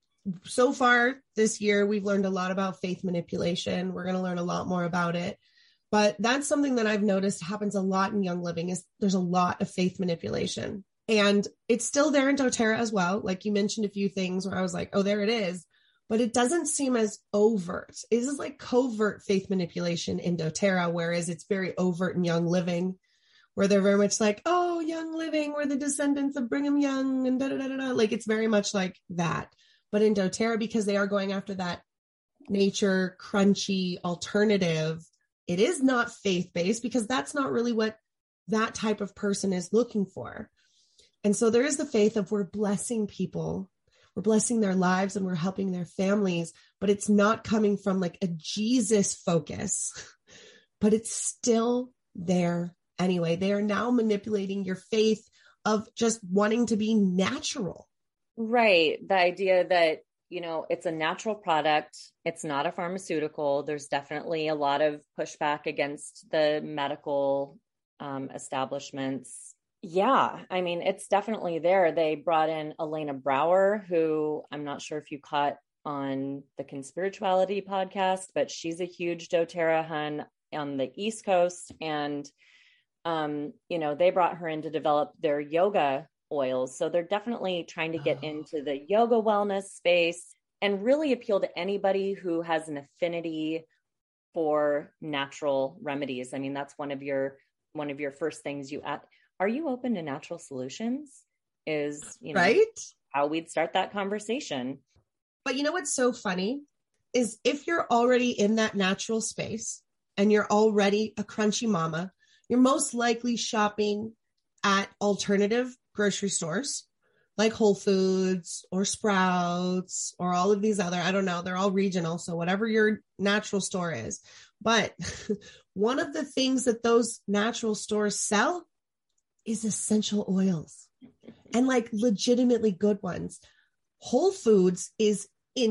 far this year, we've learned a lot about faith manipulation. We're going to learn a lot more about it. But that's something that I've noticed happens a lot in Young Living is there's a lot of faith manipulation. And it's still there in doTERRA as well. Like you mentioned a few things where I was like, oh, there it is. But it doesn't seem as overt. This is like covert faith manipulation in doTERRA, whereas it's very overt in Young Living, where they're very much like, oh, Young Living, we're the descendants of Brigham Young and da-da-da-da-da. Like it's very much like that. But in doTERRA, because they are going after that nature, crunchy alternative, it is not faith-based because that's not really what that type of person is looking for. And so there is the faith of we're blessing people, we're blessing their lives and we're helping their families, but it's not coming from like a Jesus focus, but it's still there anyway. They are now manipulating your faith of just wanting to be natural. Right. The idea that, it's a natural product. It's not a pharmaceutical. There's definitely a lot of pushback against the medical establishments. Yeah. I mean, it's definitely there. They brought in Elena Brower, who I'm not sure if you caught on the Conspirituality podcast, but she's a huge doTERRA hun on the East Coast. And, they brought her in to develop their yoga oils. So they're definitely trying to get into the yoga wellness space and really appeal to anybody who has an affinity for natural remedies. I mean, that's one of your first things you ask. Are you open to natural solutions? Is, right? How we'd start that conversation. But you know what's so funny is if you're already in that natural space and you're already a crunchy mama, you're most likely shopping at alternative grocery stores like Whole Foods or Sprouts or all of these other, I don't know, they're all regional. So whatever your natural store is. But one of the things that those natural stores sell is essential oils, and like legitimately good ones. Whole Foods is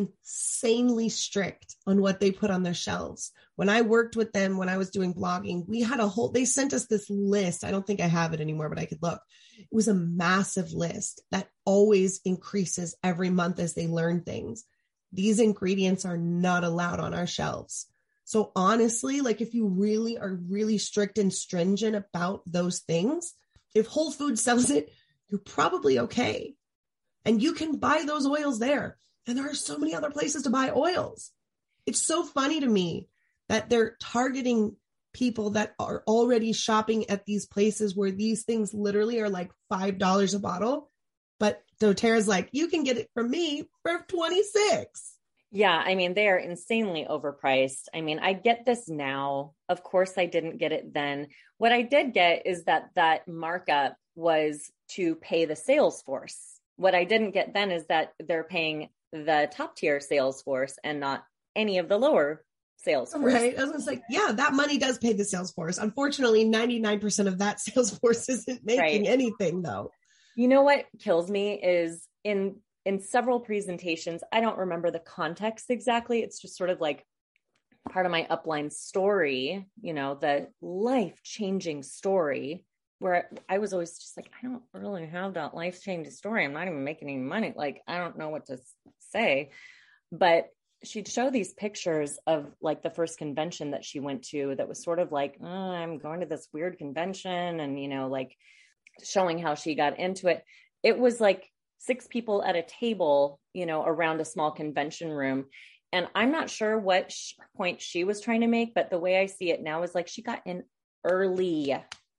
insanely strict on what they put on their shelves. When I worked with them, when I was doing blogging, they sent us this list. I don't think I have it anymore, but I could look. It was a massive list that always increases every month as they learn things. These ingredients are not allowed on our shelves. So honestly, like if you really are really strict and stringent about those things, if Whole Foods sells it, you're probably okay. And you can buy those oils there. And there are so many other places to buy oils. It's so funny to me that they're targeting people that are already shopping at these places where these things literally are like $5 a bottle. But doTERRA's like, you can get it from me for $26. Yeah, I mean, they are insanely overpriced. I mean, I get this now. Of course, I didn't get it then. What I did get is that markup was to pay the sales force. What I didn't get then is that they're paying the top tier sales force and not any of the lower sales force. Right. I was like, yeah, that money does pay the sales force. Unfortunately, 99% of that sales force isn't making anything though. You know what kills me is in several presentations, I don't remember the context exactly. It's just sort of like part of my upline story, the life-changing story, where I was always just like, I don't really have that life-changing story. I'm not even making any money. Like, I don't know what to say. But she'd show these pictures of like the first convention that she went to that was sort of like, oh, I'm going to this weird convention, and, like showing how she got into it. It was like 6 people at a table, around a small convention room. And I'm not sure what point she was trying to make, but the way I see it now is like she got in early.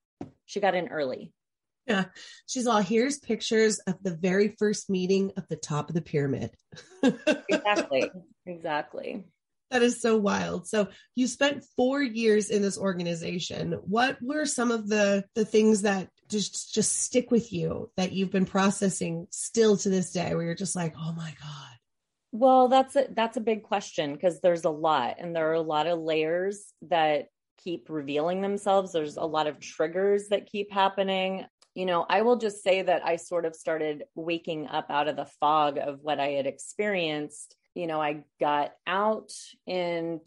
Yeah. She's all, here's pictures of the very first meeting of the top of the pyramid. Exactly. That is so wild. So you spent 4 years in this organization. What were some of the things that just stick with you that you've been processing still to this day, where you're just like, oh my God? Well, that's a big question, because there's a lot, and there are a lot of layers that keep revealing themselves. There's a lot of triggers that keep happening. I will just say that I sort of started waking up out of the fog of what I had experienced. I got out in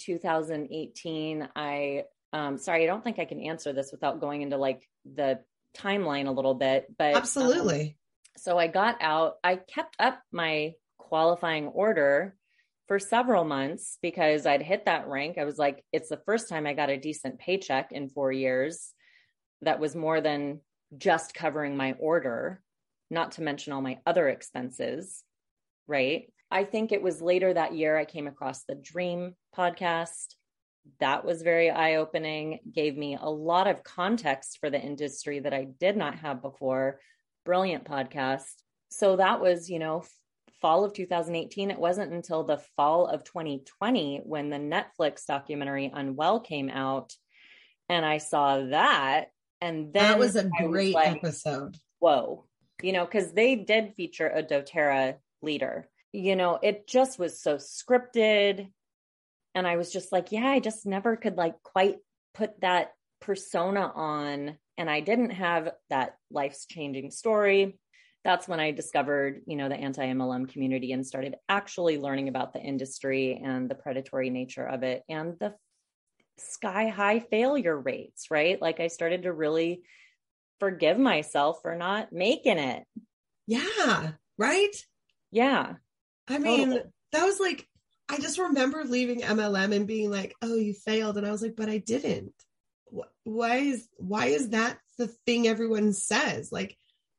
2018. Sorry, I don't think I can answer this without going into like the timeline a little bit, but absolutely. So I got out. I kept up my qualifying order for several months because I'd hit that rank. I was like, it's the first time I got a decent paycheck in 4 years that was more than just covering my order, not to mention all my other expenses, right? I think it was later that year I came across the Dream podcast. That was very eye-opening, gave me a lot of context for the industry that I did not have before. Brilliant podcast. So that was, fall of 2018. It wasn't until the fall of 2020 when the Netflix documentary Unwell came out, and I saw that. And then that was a great episode. Whoa, because they did feature a doTERRA leader. It just was so scripted. And I was just like, yeah, I just never could like quite put that persona on. And I didn't have that life-changing story. That's when I discovered, the anti-MLM community and started actually learning about the industry and the predatory nature of it and the sky-high failure rates, right? Like I started to really forgive myself for not making it. Yeah. Right. Yeah. I mean, that was like, I just remember leaving MLM and being like, oh, you failed. And I was like, but I didn't. Why is that the thing everyone says? Like,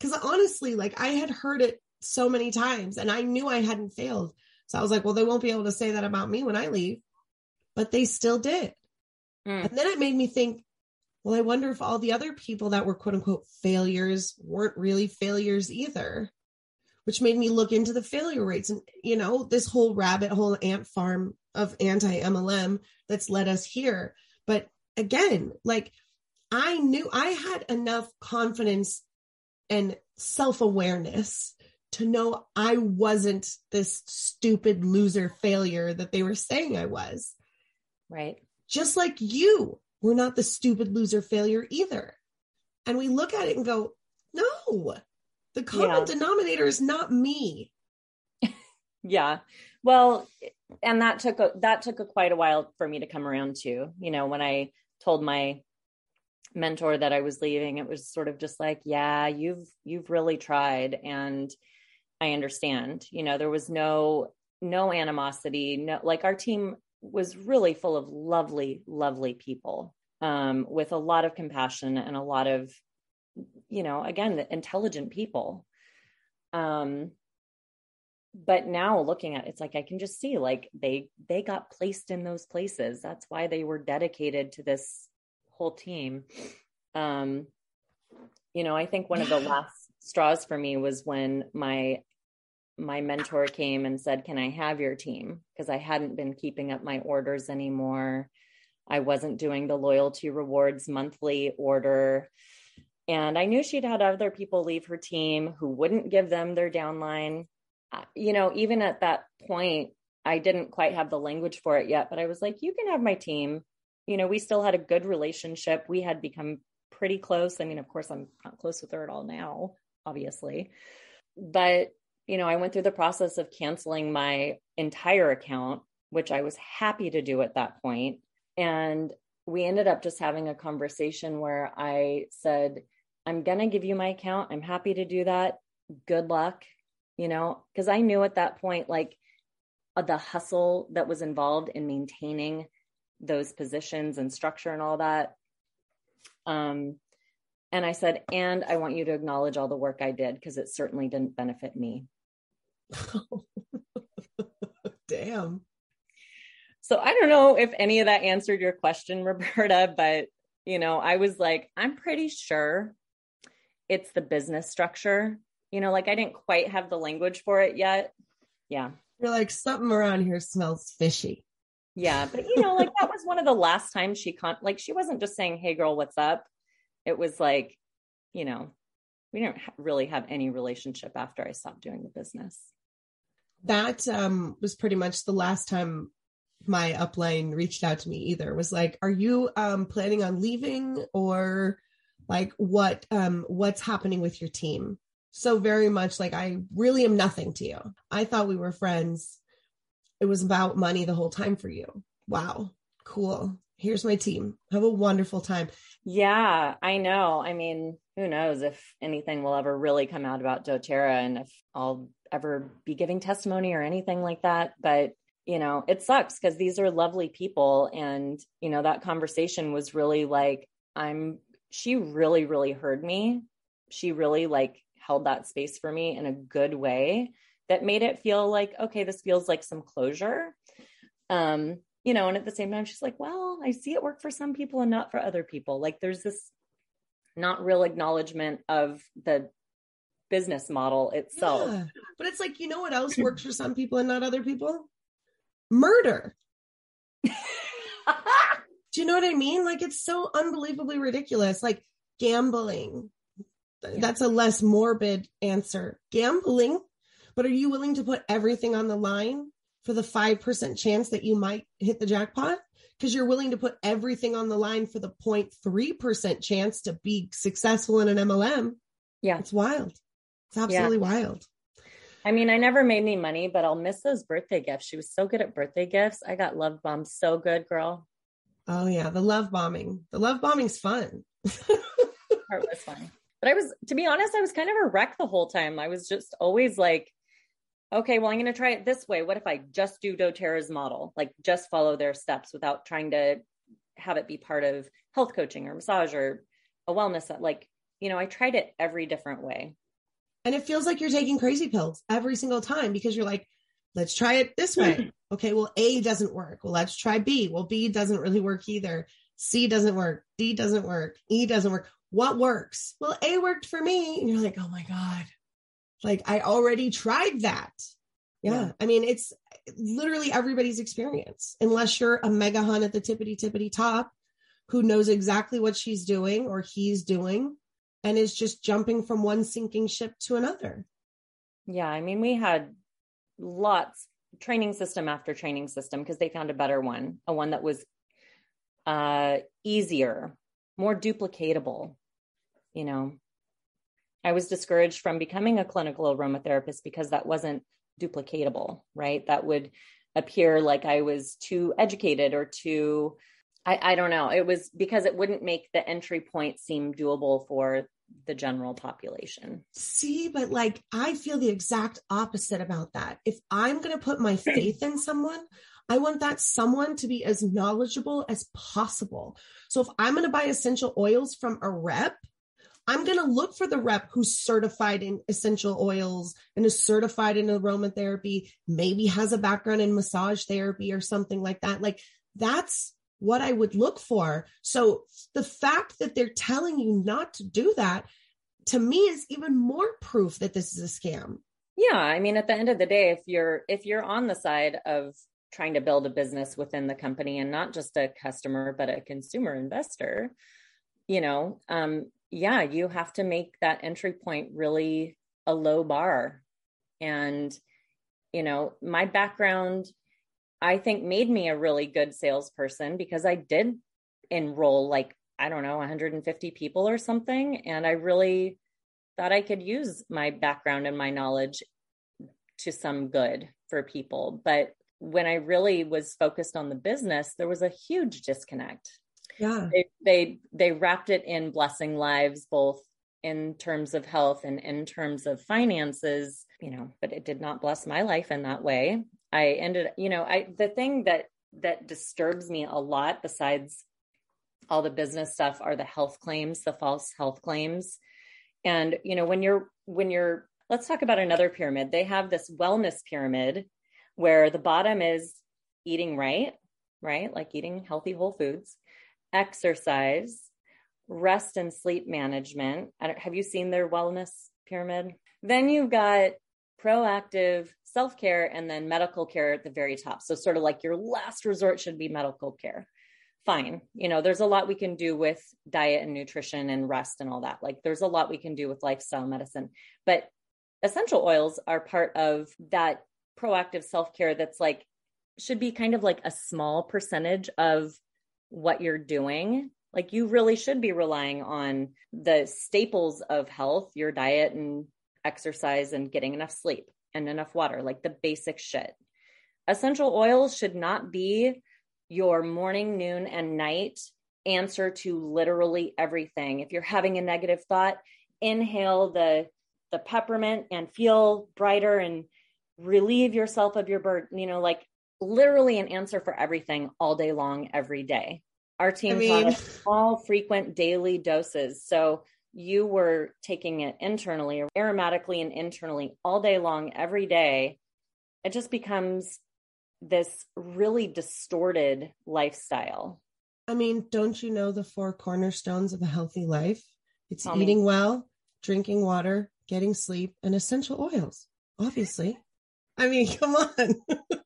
Because honestly, like I had heard it so many times and I knew I hadn't failed. So I was like, well, they won't be able to say that about me when I leave, but they still did. And then it made me think, well, I wonder if all the other people that were quote unquote failures weren't really failures either, which made me look into the failure rates and, you know, this whole rabbit hole ant farm of anti-MLM that's led us here. But again, like I knew I had enough confidence and self-awareness to know I wasn't this stupid loser failure that they were saying I was. Right. Just like you were not the stupid loser failure either. And we look at it and go, no, the common denominator is not me. Yeah. Well, and that took quite a while for me to come around to, you know, when I told my mentor that I was leaving, it was sort of just like, yeah, you've really tried. And I understand, you know, there was no animosity, no, like our team was really full of lovely, lovely people, with a lot of compassion and a lot of, you know, again, intelligent people. But now looking at it, it's like, I can just see like they got placed in those places. That's why they were dedicated to this whole team. You know, I think one of the last straws for me was when my mentor came and said, can I have your team? Because I hadn't been keeping up my orders anymore. I wasn't doing the loyalty rewards monthly order. And I knew she'd had other people leave her team who wouldn't give them their downline. You know, even at that point, I didn't quite have the language for it yet, but I was like, you can have my team. You know, we still had a good relationship. We had become pretty close. I mean, of course, I'm not close with her at all now, obviously. But, you know, I went through the process of canceling my entire account, which I was happy to do at that point. And we ended up just having a conversation where I said, I'm going to give you my account. I'm happy to do that. Good luck, you know, because I knew at that point, like the hustle that was involved in maintaining those positions and structure and all that. And I said, and I want you to acknowledge all the work I did because it certainly didn't benefit me. Damn. So I don't know if any of that answered your question, Roberta, but, you know, I was like, I'm pretty sure it's the business structure, you know, like I didn't quite have the language for it yet. Yeah. You're like, something around here smells fishy. Yeah. But, you know, like that was one of the last times she wasn't just saying, hey girl, what's up? It was like, you know, we didn't really have any relationship after I stopped doing the business. That was pretty much the last time my upline reached out to me either. Was like, are you planning on leaving, or like what's happening with your team? So very much like, I really am nothing to you. I thought we were friends. It was about money the whole time for you. Wow. Cool. Here's my team. Have a wonderful time. Yeah, I know. I mean, who knows if anything will ever really come out about doTERRA and if I'll ever be giving testimony or anything like that. But, you know, it sucks because these are lovely people. And, you know, that conversation was really like, she really, really heard me. She really like held that space for me in a good way that made it feel like, okay, this feels like some closure. You know, and at the same time, she's like, well, I see it work for some people and not for other people. Like there's this not real acknowledgement of the business model itself. Yeah. But it's like, you know what else works for some people and not other people? Murder. Do you know what I mean? Like, it's so unbelievably ridiculous. Like gambling. Yeah. That's a less morbid answer. Gambling. But are you willing to put everything on the line for the 5% chance that you might hit the jackpot? Because you're willing to put everything on the line for the 0.3% chance to be successful in an MLM. Yeah. It's wild. It's absolutely wild. I mean, I never made any money, but I'll miss those birthday gifts. She was so good at birthday gifts. I got love bombed so good, girl. Oh yeah. The love bombing. The love bombing's fun. Part was fun. But to be honest, I was kind of a wreck the whole time. I was just always like, okay, well, I'm going to try it this way. What if I just do doTERRA's model? Like just follow their steps without trying to have it be part of health coaching or massage or a wellness. Like, you know, I tried it every different way. And it feels like you're taking crazy pills every single time because you're like, let's try it this way. Okay, well, A doesn't work. Well, let's try B. Well, B doesn't really work either. C doesn't work. D doesn't work. E doesn't work. What works? Well, A worked for me. And you're like, oh my God, like I already tried that. Yeah. I mean, it's literally everybody's experience, unless you're a mega hun at the tippity top who knows exactly what she's doing or he's doing and is just jumping from one sinking ship to another. Yeah. I mean, we had lots training system after training system because they found a better one, a one that was easier, more duplicatable. You know, I was discouraged from becoming a clinical aromatherapist because that wasn't duplicatable, right? That would appear like I was too educated or too, I don't know. It was because it wouldn't make the entry point seem doable for the general population. See, but like, I feel the exact opposite about that. If I'm going to put my faith in someone, I want that someone to be as knowledgeable as possible. So if I'm going to buy essential oils from a rep, I'm going to look for the rep who's certified in essential oils and is certified in aromatherapy, maybe has a background in massage therapy or something like that. Like, that's what I would look for. So the fact that they're telling you not to do that, to me, is even more proof that this is a scam. Yeah. I mean, at the end of the day, if you're on the side of trying to build a business within the company and not just a customer, but a consumer investor, you know, yeah, you have to make that entry point really a low bar. And, you know, my background, I think, made me a really good salesperson because I did enroll like, I don't know, 150 people or something. And I really thought I could use my background and my knowledge to some good for people. But when I really was focused on the business, there was a huge disconnect. Yeah. They wrapped it in blessing lives, both in terms of health and in terms of finances, you know, but it did not bless my life in that way. I ended, you know, the thing that disturbs me a lot, besides all the business stuff, are the health claims, the false health claims. And, you know, when you're, let's talk about another pyramid. They have this wellness pyramid where the bottom is eating right? Like eating healthy whole foods, exercise, rest and sleep management. Have you seen their wellness pyramid? Then you've got proactive self-care and then medical care at the very top. So sort of like your last resort should be medical care. Fine. You know, there's a lot we can do with diet and nutrition and rest and all that. Like there's a lot we can do with lifestyle medicine, but essential oils are part of that proactive self-care that's like, should be kind of like a small percentage of what you're doing. Like you really should be relying on the staples of health, your diet and exercise and getting enough sleep and enough water, like the basic shit. Essential oils should not be your morning, noon, and night answer to literally everything. If you're having a negative thought, inhale the peppermint and feel brighter and relieve yourself of your burden, you know, like literally an answer for everything all day long, every day. Our team taught us all frequent daily doses. So you were taking it internally, aromatically and internally all day long, every day. It just becomes this really distorted lifestyle. I mean, don't you know the 4 cornerstones of a healthy life? It's eating well, drinking water, getting sleep, and essential oils, obviously. I mean, come on.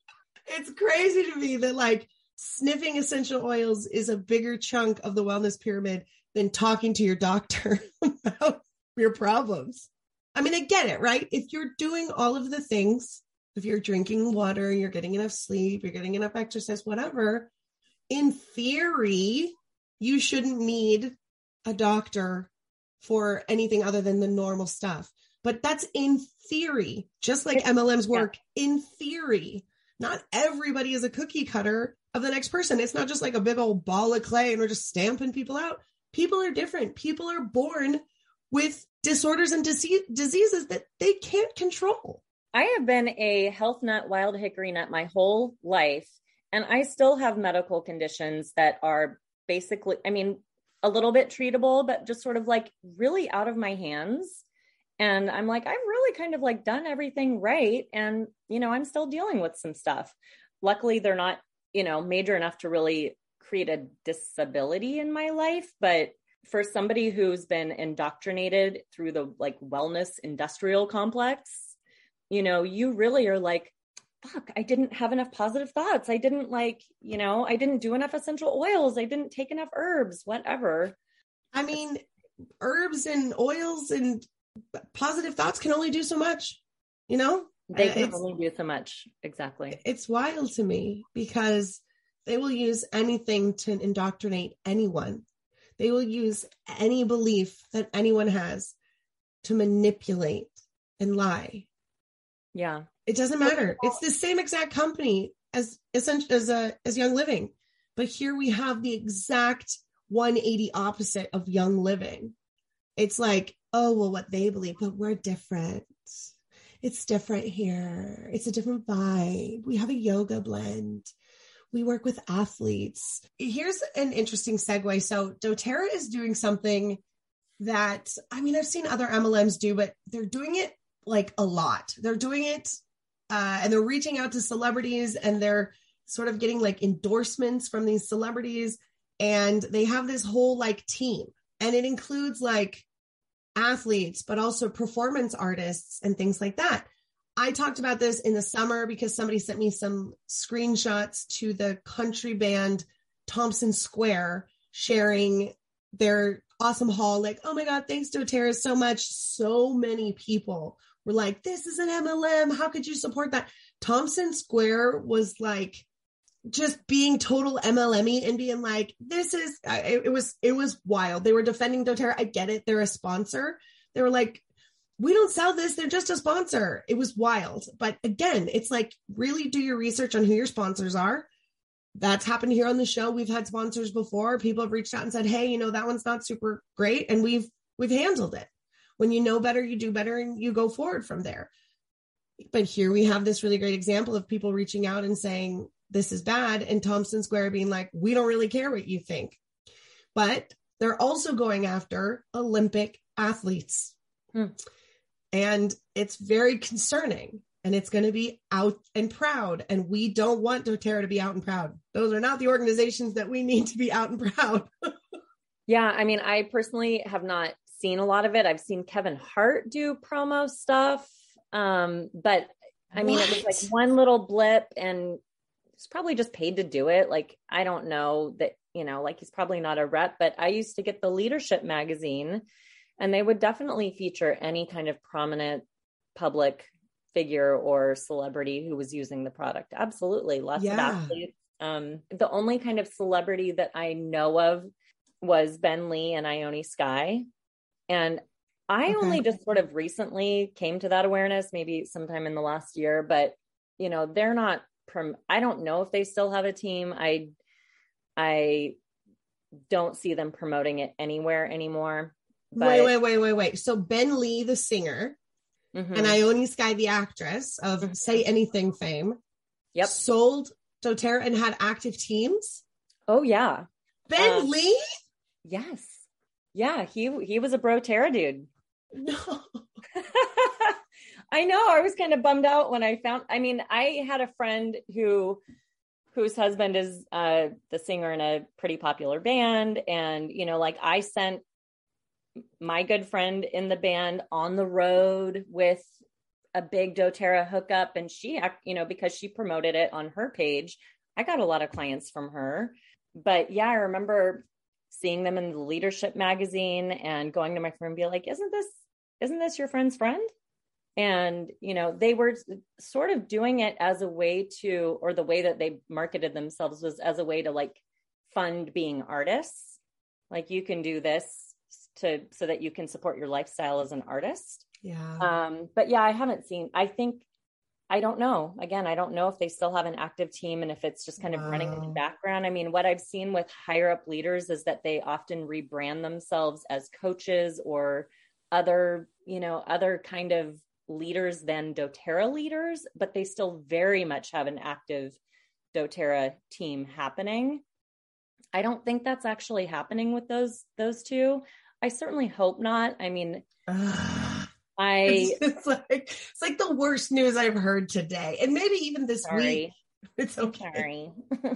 It's crazy to me that like sniffing essential oils is a bigger chunk of the wellness pyramid than talking to your doctor about your problems. I mean, I get it, right? If you're doing all of the things, if you're drinking water, you're getting enough sleep, you're getting enough exercise, whatever, in theory, you shouldn't need a doctor for anything other than the normal stuff. But that's in theory, just like MLMs work in theory. Not everybody is a cookie cutter of the next person. It's not just like a big old ball of clay and we're just stamping people out. People are different. People are born with disorders and diseases that they can't control. I have been a health nut, wild hickory nut my whole life, and I still have medical conditions that are basically, I mean, a little bit treatable, but just sort of like really out of my hands. And I'm like, I've really kind of like done everything right. And, you know, I'm still dealing with some stuff. Luckily, they're not, you know, major enough to really create a disability in my life. But for somebody who's been indoctrinated through the like wellness industrial complex, you know, you really are like, fuck, I didn't have enough positive thoughts. I didn't like, you know, I didn't do enough essential oils. I didn't take enough herbs, whatever. I mean, herbs and oils and positive thoughts can only do so much, you know? They can only do so much. Exactly. It's wild to me because they will use anything to indoctrinate anyone. They will use any belief that anyone has to manipulate and lie. Yeah. It doesn't matter. It's the same exact company as Young Living. But here we have the exact 180 opposite of Young Living. It's like, oh, well, what they believe, but we're different. It's different here. It's a different vibe. We have a yoga blend. We work with athletes. Here's an interesting segue. So doTERRA is doing something that, I mean, I've seen other MLMs do, but they're doing it like a lot. They're doing it and they're reaching out to celebrities and they're sort of getting like endorsements from these celebrities. And they have this whole like team, and it includes like athletes, but also performance artists and things like that. I talked about this in the summer because somebody sent me some screenshots to the country band Thompson Square sharing their awesome haul. Like, oh my God, thanks doTERRA so much. So many people were like, this is an MLM. How could you support that? Thompson Square was like, just being total MLM-y and being like, this is, it was wild. They were defending doTERRA. I get it. They're a sponsor. They were like, we don't sell this. They're just a sponsor. It was wild. But again, it's like, really do your research on who your sponsors are. That's happened here on the show. We've had sponsors before. People have reached out and said, hey, you know, that one's not super great. And we've handled it. When you know better, you do better and you go forward from there. But here we have this really great example of people reaching out and saying, this is bad. And Thompson Square being like, we don't really care what you think. But they're also going after Olympic athletes. And it's very concerning. And it's going to be out and proud. And we don't want doTERRA to be out and proud. Those are not the organizations that we need to be out and proud. Yeah. I mean, I personally have not seen a lot of it. I've seen Kevin Hart do promo stuff. But I mean, it was like one little blip and he's probably just paid to do it. Like, I don't know that, you know, like he's probably not a rep, but I used to get the Leadership magazine and they would definitely feature any kind of prominent public figure or celebrity who was using the product. Absolutely. Lots of athletes. The only kind of celebrity that I know of was Ben Lee and Ione Skye. And I only just sort of recently came to that awareness, maybe sometime in the last year, but you know, they're not I don't know if they still have a team. I don't see them promoting it anywhere anymore. But... Wait. So Ben Lee, the singer, and Ione Skye, the actress of Say Anything fame, sold doTERRA and had active teams. Oh yeah. Ben Lee? Yes. Yeah. He was a doTERRA dude. No. I know. I was kind of bummed out when I had a friend whose husband is the singer in a pretty popular band. And, you know, like I sent my good friend in the band on the road with a big doTERRA hookup. And she, you know, because she promoted it on her page, I got a lot of clients from her. But yeah, I remember seeing them in the Leadership magazine and going to my friend and be like, isn't this your friend's friend? And, you know, they were sort of doing it as a way to, or the way that they marketed themselves was as a way to like fund being artists. Like you can do this so that you can support your lifestyle as an artist. Yeah. But yeah, I don't know. Again, I don't know if they still have an active team and if it's just kind of running in the background. I mean, what I've seen with higher up leaders is that they often rebrand themselves as coaches or other kind of leaders than doTERRA leaders, but they still very much have an active doTERRA team happening. I don't think that's actually happening with those two. I certainly hope not. I mean, It's like the worst news I've heard today, and maybe even this week. It's okay. Sorry.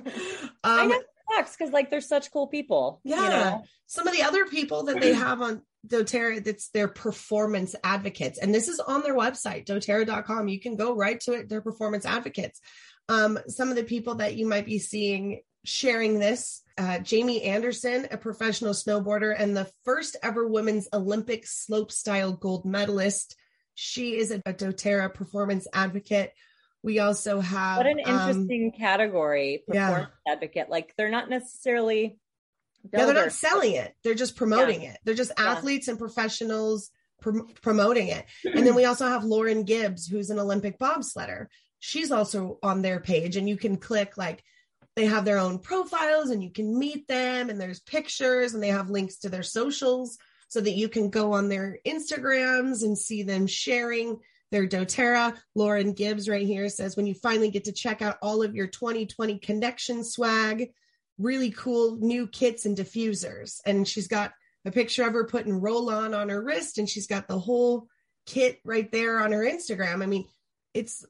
I know it sucks because like they're such cool people. Yeah. You know? Some of the other people that they have on doTERRA, that's their performance advocates. And this is on their website, doTERRA.com. You can go right to it. They're performance advocates. Some of the people that you might be seeing sharing this, Jamie Anderson, a professional snowboarder and the first ever women's Olympic slopestyle gold medalist. She is a doTERRA performance advocate. We also have... What an interesting category, performance advocate. Like they're not necessarily... they're not selling it. They're just promoting it. They're just athletes and professionals promoting it. And then we also have Lauren Gibbs, who's an Olympic bobsledder. She's also on their page, and you can click like they have their own profiles and you can meet them, and there's pictures, and they have links to their socials so that you can go on their Instagrams and see them sharing their doTERRA. Lauren Gibbs right here says, when you finally get to check out all of your 2020 connection swag, really cool new kits and diffusers. And she's got a picture of her putting Roll-On on her wrist, and she's got the whole kit right there on her Instagram. I mean, it's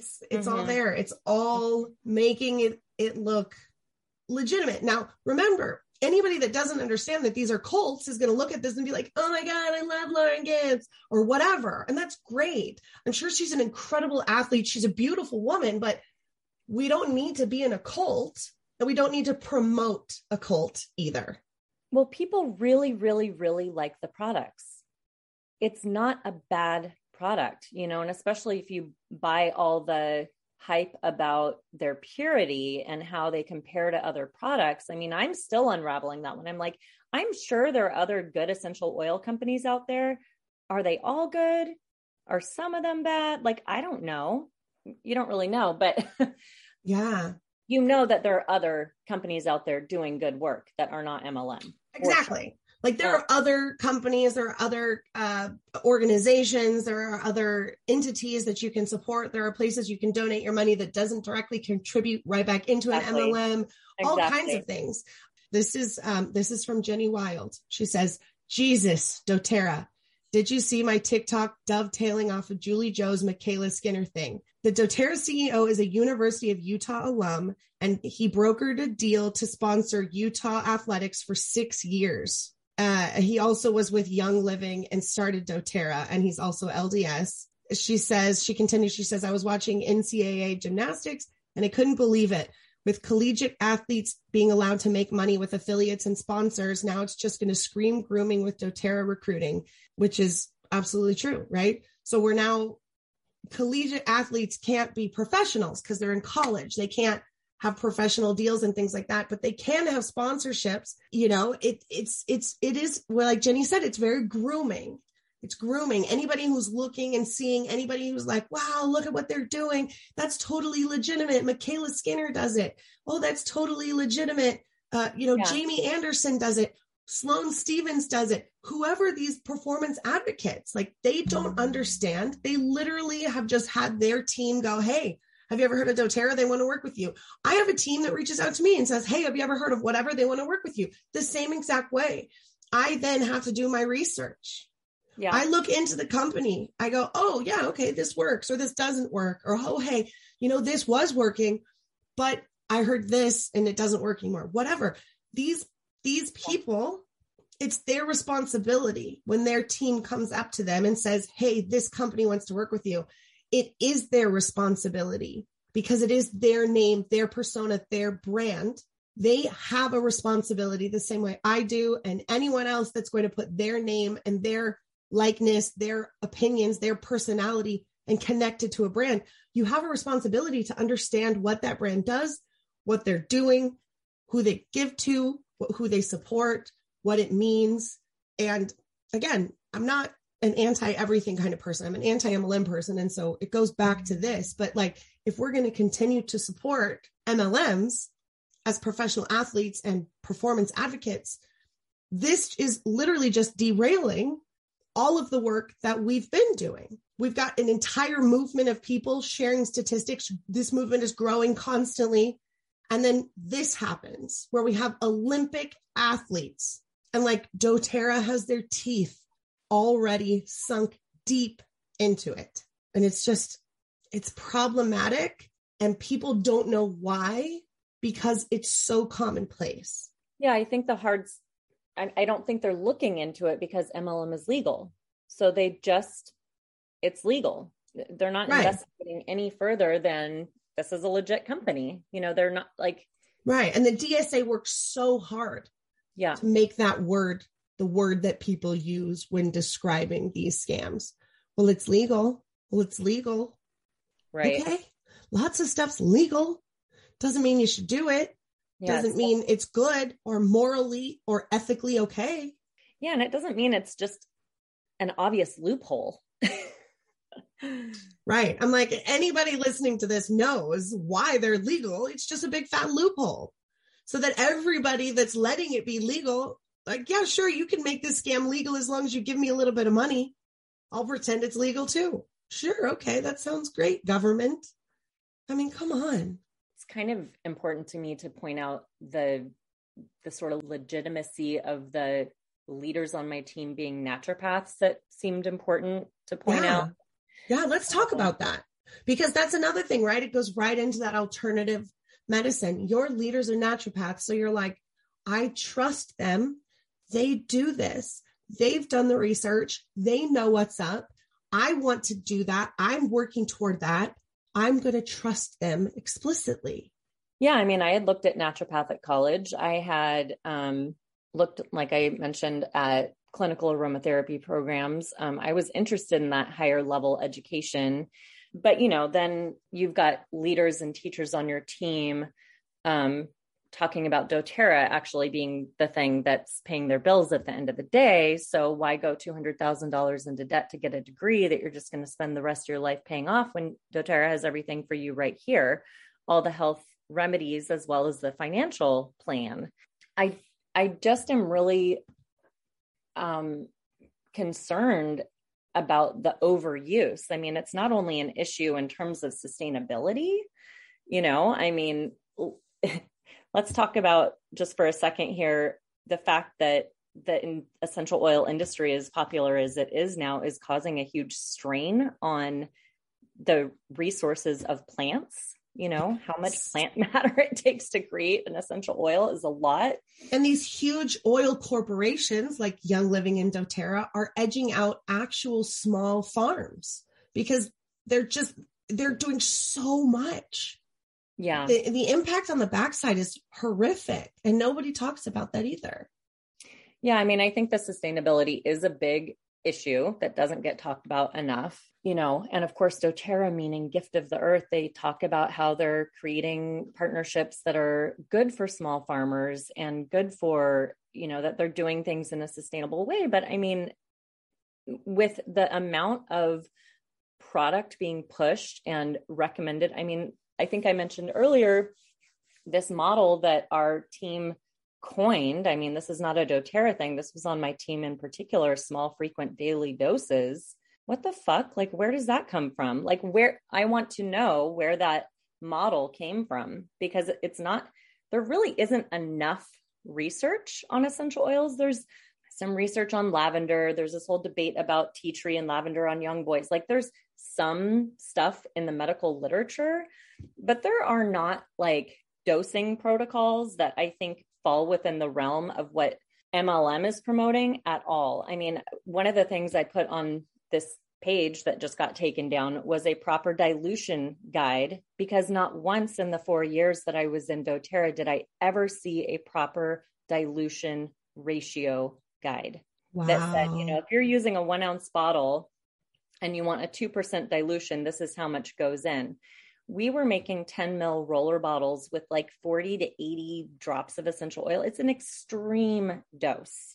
all there. It's all making it look legitimate. Now, remember, anybody that doesn't understand that these are cults is going to look at this and be like, oh my God, I love Lauren Gibbs or whatever. And that's great. I'm sure she's an incredible athlete. She's a beautiful woman, but we don't need to be in a cult, and we don't need to promote a cult either. Well, people really, really, really like the products. It's not a bad product, you know, and especially if you buy all the hype about their purity and how they compare to other products. I mean, I'm still unraveling that one. I'm like, I'm sure there are other good essential oil companies out there. Are they all good? Are some of them bad? Like, I don't know. You don't really know, but yeah, you know that there are other companies out there doing good work that are not MLM. Exactly. Like there are other companies, there are other organizations, there are other entities that you can support. There are places you can donate your money that doesn't directly contribute right back into an MLM, all kinds of things. This is from Jenny Wild. She says, Jesus, doTERRA, did you see my TikTok dovetailing off of Julie Joe's Michaela Skinner thing? The doTERRA CEO is a University of Utah alum, and he brokered a deal to sponsor Utah athletics for 6 years. He also was with Young Living and started doTERRA, and he's also LDS. She continues, I was watching NCAA gymnastics and I couldn't believe it. With collegiate athletes being allowed to make money with affiliates and sponsors, now it's just going to scream grooming with doTERRA recruiting, which is absolutely true, right? So we're now, collegiate athletes can't be professionals because they're in college. They can't have professional deals and things like that, but they can have sponsorships. You know, it is, well, like Jenny said, it's very grooming. It's grooming. Anybody who's looking and seeing, anybody who's like, wow, look at what they're doing. That's totally legitimate. Michaela Skinner does it. Oh, that's totally legitimate. Jamie Anderson does it. Sloane Stevens does it. Whoever these performance advocates, like they don't understand. They literally have just had their team go, hey, have you ever heard of doTERRA? They want to work with you. I have a team that reaches out to me and says, hey, have you ever heard of whatever? They want to work with you. The same exact way. I then have to do my research. Yeah. I look into the company. I go, oh yeah, okay, this works or this doesn't work. Or, oh, hey, this was working, but I heard this and it doesn't work anymore. Whatever. These people, it's their responsibility when their team comes up to them and says, hey, this company wants to work with you. It is their responsibility because it is their name, their persona, their brand. They have a responsibility the same way I do, and anyone else that's going to put their name and their likeness, their opinions, their personality and connect it to a brand. You have a responsibility to understand what that brand does, what they're doing, who they give to, who they support, what it means. And again, I'm not an anti-everything kind of person. I'm an anti-MLM person. And so it goes back to this, but like, if we're going to continue to support MLMs as professional athletes and performance advocates, this is literally just derailing all of the work that we've been doing. We've got an entire movement of people sharing statistics. This movement is growing constantly. And then this happens where we have Olympic athletes and like doTERRA has their teeth already sunk deep into it. And it's problematic, and people don't know why, because it's so commonplace. Yeah, I think I don't think they're looking into it because MLM is legal. So it's legal. They're not investigating any further than this is a legit company. They're not like. Right. And the DSA works so hard to make that word the word that people use when describing these scams. Well, it's legal. Right. Okay. Lots of stuff's legal. Doesn't mean you should do it. Yes. Doesn't mean it's good or morally or ethically okay. Yeah. And it doesn't mean it's just an obvious loophole. Right. I'm like, anybody listening to this knows why they're legal. It's just a big fat loophole. So that everybody that's letting it be legal, like, yeah, sure, you can make this scam legal as long as you give me a little bit of money. I'll pretend it's legal too. Sure. Okay. That sounds great, government. I mean, come on. It's kind of important to me to point out the sort of legitimacy of the leaders on my team being naturopaths that seemed important to point out. Yeah, let's talk about that, because that's another thing, right? It goes right into that alternative medicine. Your leaders are naturopaths. So you're like, I trust them. They do this. They've done the research. They know what's up. I want to do that. I'm working toward that. I'm going to trust them explicitly. Yeah. I mean, I had looked at naturopathic college. I had looked, like I mentioned, at clinical aromatherapy programs. I was interested in that higher level education, but then you've got leaders and teachers on your team talking about doTERRA actually being the thing that's paying their bills at the end of the day. So why go $200,000 into debt to get a degree that you're just going to spend the rest of your life paying off when doTERRA has everything for you right here, all the health remedies as well as the financial plan. I just am really concerned about the overuse. I mean, it's not only an issue in terms of sustainability, I mean, let's talk about just for a second here, the fact that the essential oil industry, as popular as it is now, is causing a huge strain on the resources of plants. How much plant matter it takes to create an essential oil is a lot. And these huge oil corporations like Young Living and doTERRA are edging out actual small farms because they're doing so much. Yeah. The impact on the backside is horrific, and nobody talks about that either. Yeah. I mean, I think the sustainability is a big issue that doesn't get talked about enough, and of course, doTERRA, meaning gift of the earth, they talk about how they're creating partnerships that are good for small farmers and good for, that they're doing things in a sustainable way. But I mean, with the amount of product being pushed and recommended, I mean, I think I mentioned earlier, this model that our team coined. I mean, this is not a doTERRA thing. This was on my team in particular, small, frequent daily doses. What the fuck? Like, where does that come from? Like, I want to know where that model came from, because there really isn't enough research on essential oils. There's some research on lavender. There's this whole debate about tea tree and lavender on young boys. Like, there's some stuff in the medical literature, but there are not like dosing protocols that I think fall within the realm of what MLM is promoting at all. I mean, one of the things I put on this page that just got taken down was a proper dilution guide, because not once in the 4 years that I was in doTERRA did I ever see a proper dilution ratio guide. Wow. That said, if you're using a 1 ounce bottle and you want a 2% dilution, this is how much goes in. We were making 10 ml roller bottles with like 40 to 80 drops of essential oil. It's an extreme dose.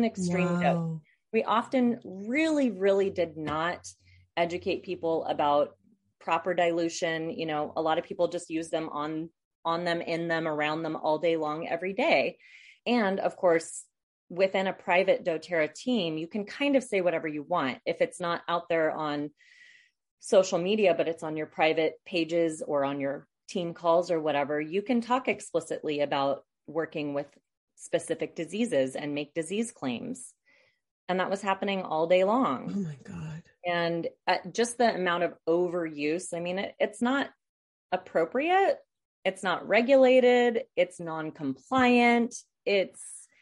Dose. We often really, really did not educate people about proper dilution. A lot of people just use them on them, in them, around them all day long, every day. And of course, within a private doTERRA team, you can kind of say whatever you want. If it's not out there on social media, but it's on your private pages or on your team calls or whatever, you can talk explicitly about working with specific diseases and make disease claims. And that was happening all day long. Oh my God. And just the amount of overuse, I mean, it's not appropriate. It's not regulated. It's non-compliant. It's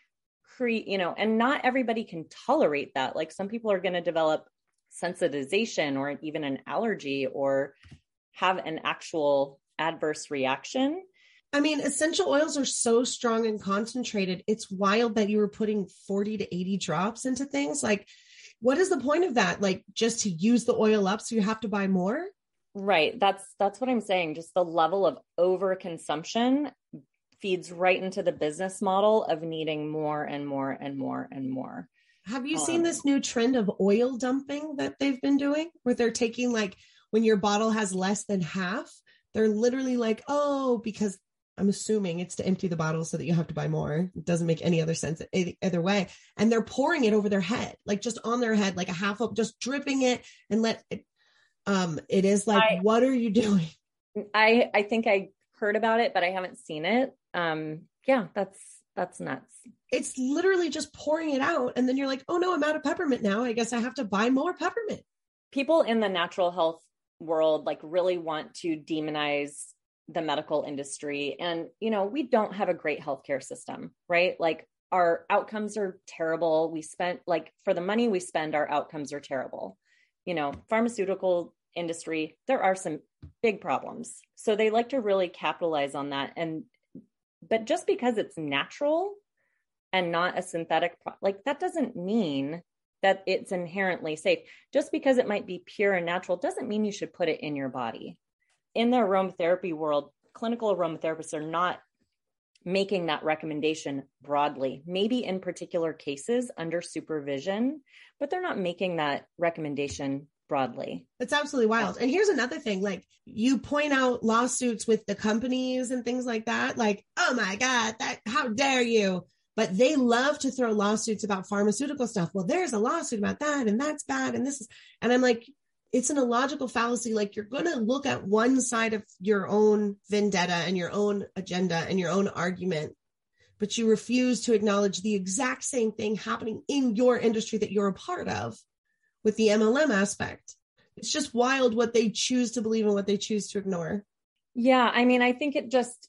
and not everybody can tolerate that. Like some people are going to develop sensitization or even an allergy or have an actual adverse reaction. I mean, essential oils are so strong and concentrated. It's wild that you were putting 40 to 80 drops into things. Like, what is the point of that? Like, just to use the oil up so you have to buy more? Right. That's what I'm saying. Just the level of overconsumption feeds right into the business model of needing more and more and more and more. Have you seen this new trend of oil dumping that they've been doing, where they're taking, like, when your bottle has less than half, they're literally like, oh, because I'm assuming it's to empty the bottle so that you have to buy more. It doesn't make any other sense either way. And they're pouring it over their head, like just on their head, like a half up, just dripping it and let it. It is like, what are you doing? I think I heard about it, but I haven't seen it. Yeah, that's nuts. It's literally just pouring it out. And then you're like, oh no, I'm out of peppermint now. I guess I have to buy more peppermint. People in the natural health world, like, really want to demonize the medical industry. And, we don't have a great healthcare system, right? Like, our outcomes are terrible. For the money we spend, our outcomes are terrible. Pharmaceutical industry, there are some big problems. So they like to really capitalize on that. But just because it's natural and not a synthetic, that doesn't mean that it's inherently safe. Just because it might be pure and natural doesn't mean you should put it in your body. In the aromatherapy world, clinical aromatherapists are not making that recommendation broadly, maybe in particular cases under supervision, but they're not making that recommendation broadly. It's absolutely wild. And here's another thing, like, you point out lawsuits with the companies and things like that, like, oh my God, how dare you? But they love to throw lawsuits about pharmaceutical stuff. Well, there's a lawsuit about that, and that's bad. And I'm like, it's an illogical fallacy. Like, you're going to look at one side of your own vendetta and your own agenda and your own argument, but you refuse to acknowledge the exact same thing happening in your industry that you're a part of with the MLM aspect. It's just wild what they choose to believe and what they choose to ignore. Yeah. I mean, I think it just,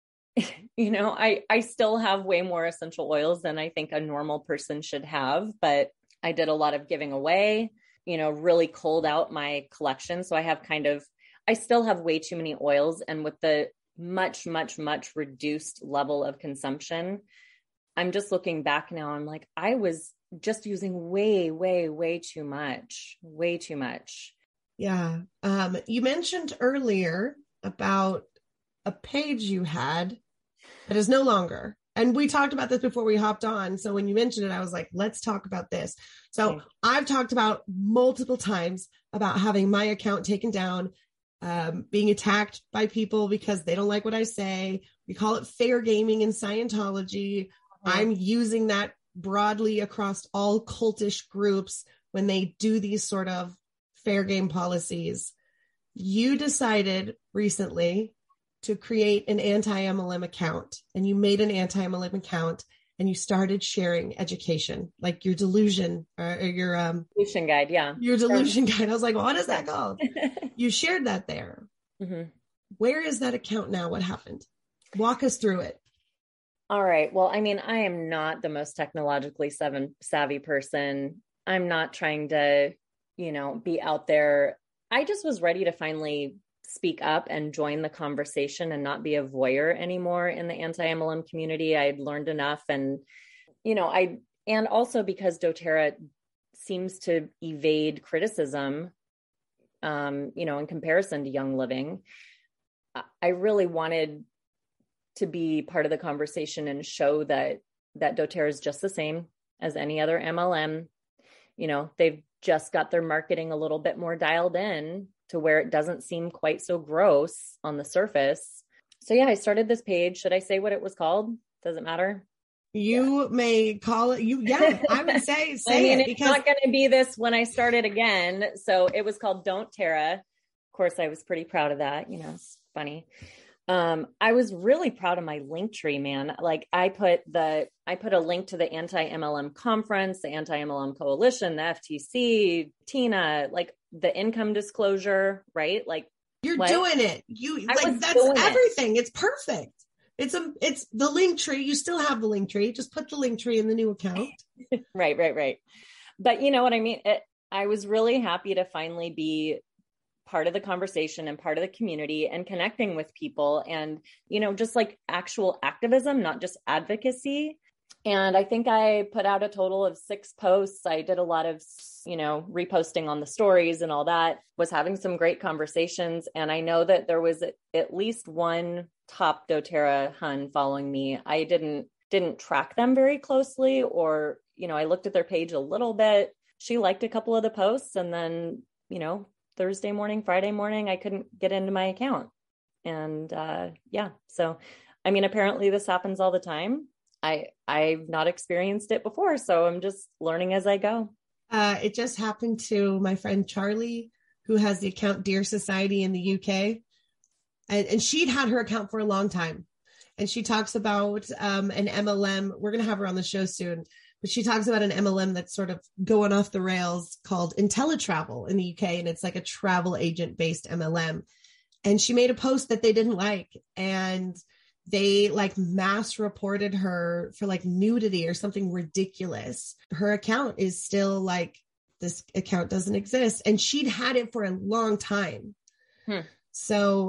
I still have way more essential oils than I think a normal person should have, but I did a lot of giving away, really culled out my collection. So I still have way too many oils. And with the much, much, much reduced level of consumption, I'm just looking back now. I'm like, I was just using way, way, way too much. Yeah. You mentioned earlier about a page you had that is no longer. And we talked about this before we hopped on. So when you mentioned it, I was like, let's talk about this. So I've talked about multiple times about having my account taken down, being attacked by people because they don't like what I say. We call it fair gaming in Scientology. I'm using that broadly across all cultish groups when they do these sort of fair game policies. You decided recently to create an anti-MLM account, and you made an anti-MLM account and you started sharing education, like your delusion or your delusion guide. Yeah. Your delusion guide. I was like, well, what is that called? You shared that there. Mm-hmm. Where is that account now? What happened? Walk us through it. All right. Well, I mean, I am not the most technologically savvy person. I'm not trying to, be out there. I just was ready to finally speak up and join the conversation and not be a voyeur anymore in the anti-MLM community. I had learned enough. And, and also because doTERRA seems to evade criticism, in comparison to Young Living, I really wanted to be part of the conversation and show that doTERRA is just the same as any other MLM. They've just got their marketing a little bit more dialed in to where it doesn't seem quite so gross on the surface. So yeah, I started this page. Should I say what it was called? Does it matter? You may call it I would say it. It's not going to be this when I start it again. So it was called Don't Terra. Of course, I was pretty proud of that. It's funny. I was really proud of my Linktree, man. Like I put a link to the anti-MLM conference, the anti-MLM coalition, the FTC, Tina, like the income disclosure, right? Like you're doing it. That's everything. It's perfect. It's the Linktree. You still have the Linktree. Just put the Linktree in the new account. Right. But you know what I mean? I was really happy to finally be part of the conversation and part of the community and connecting with people and, you know, just like actual activism, not just advocacy. And I think I put out a total of 6 posts. I did a lot of, you know, reposting on the stories and all that, was having some great conversations. And I know that there was at least one top doTERRA Hun following me. I didn't track them very closely, or, you know, I looked at their page a little bit. She liked a couple of the posts, and then, you know, Thursday morning, Friday morning, I couldn't get into my account. And so, I mean, apparently this happens all the time. I've not experienced it before, so I'm just learning as I go. It just happened to my friend Charlie, who has the account Dear Society in the UK. And she'd had her account for a long time. And she talks about an MLM. We're going to have her on the show soon. But she talks about an MLM that's sort of going off the rails called IntelliTravel in the UK. And it's like a travel agent based MLM. And she made a post that they didn't like. And they like mass reported her for like nudity or something ridiculous. Her account is still like, this account doesn't exist. And she'd had it for a long time. So,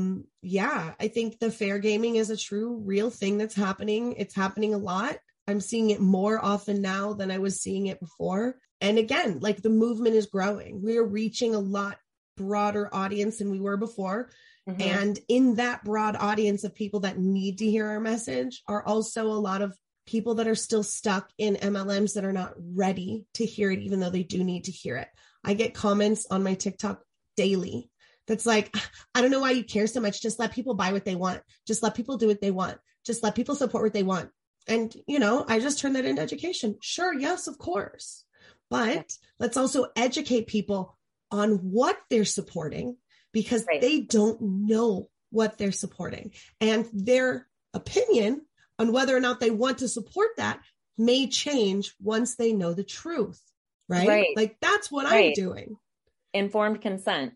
I think the fair gaming is a true, real thing that's happening. It's happening a lot. I'm seeing it more often now than I was seeing it before. And again, like the movement is growing. We're reaching a lot broader audience than we were before. Mm-hmm. And in that broad audience of people that need to hear our message are also a lot of people that are still stuck in MLMs that are not ready to hear it, even though they do need to hear it. I get comments on my TikTok daily that's like, I don't know why you care so much. Just let people buy what they want. Just let people do what they want. Just let people support what they want. And, you know, I just turn that into education. Sure. Yes, of course. But let's also educate people on what they're supporting, because they don't know what they're supporting, and their opinion on whether or not they want to support that may change once they know the truth. Right. Like that's what I'm doing. Informed consent.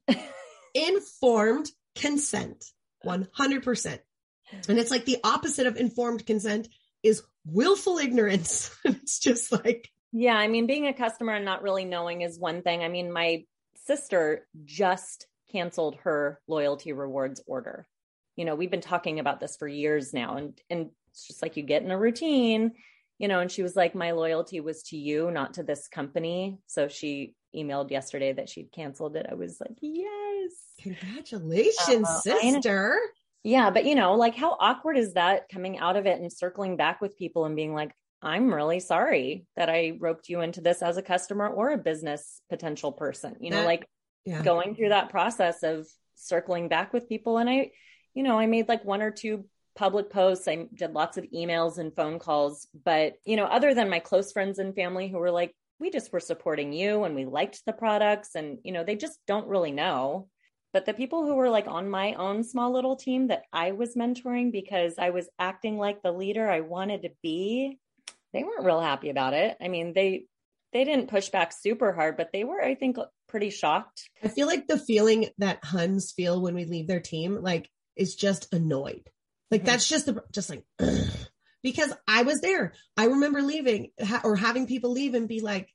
Informed consent. 100%. And it's like the opposite of informed consent is willful ignorance. It's just like, yeah, I mean, being a customer and not really knowing is one thing. I mean, my sister just canceled her loyalty rewards order. You know, we've been talking about this for years now, and it's just like you get in a routine, you know, and she was like, my loyalty was to you, not to this company. So she emailed yesterday that she'd canceled it. I was like, yes. Congratulations, sister. Yeah. But you know, like how awkward is that coming out of it and circling back with people and being like, I'm really sorry that I roped you into this as a customer or a business potential person, you know, going through that process of circling back with people. And I made like 1 or 2 public posts. I did lots of emails and phone calls, but, you know, other than my close friends and family who were like, we just were supporting you and we liked the products, and, you know, they just don't really know. But the people who were like on my own small little team that I was mentoring because I was acting like the leader I wanted to be, they weren't real happy about it. I mean, they didn't push back super hard, but they were, I think, pretty shocked. I feel like the feeling that Huns feel when we leave their team, like, is just annoyed. Like, that's just like, ugh. Because I was there. I remember leaving or having people leave and be like,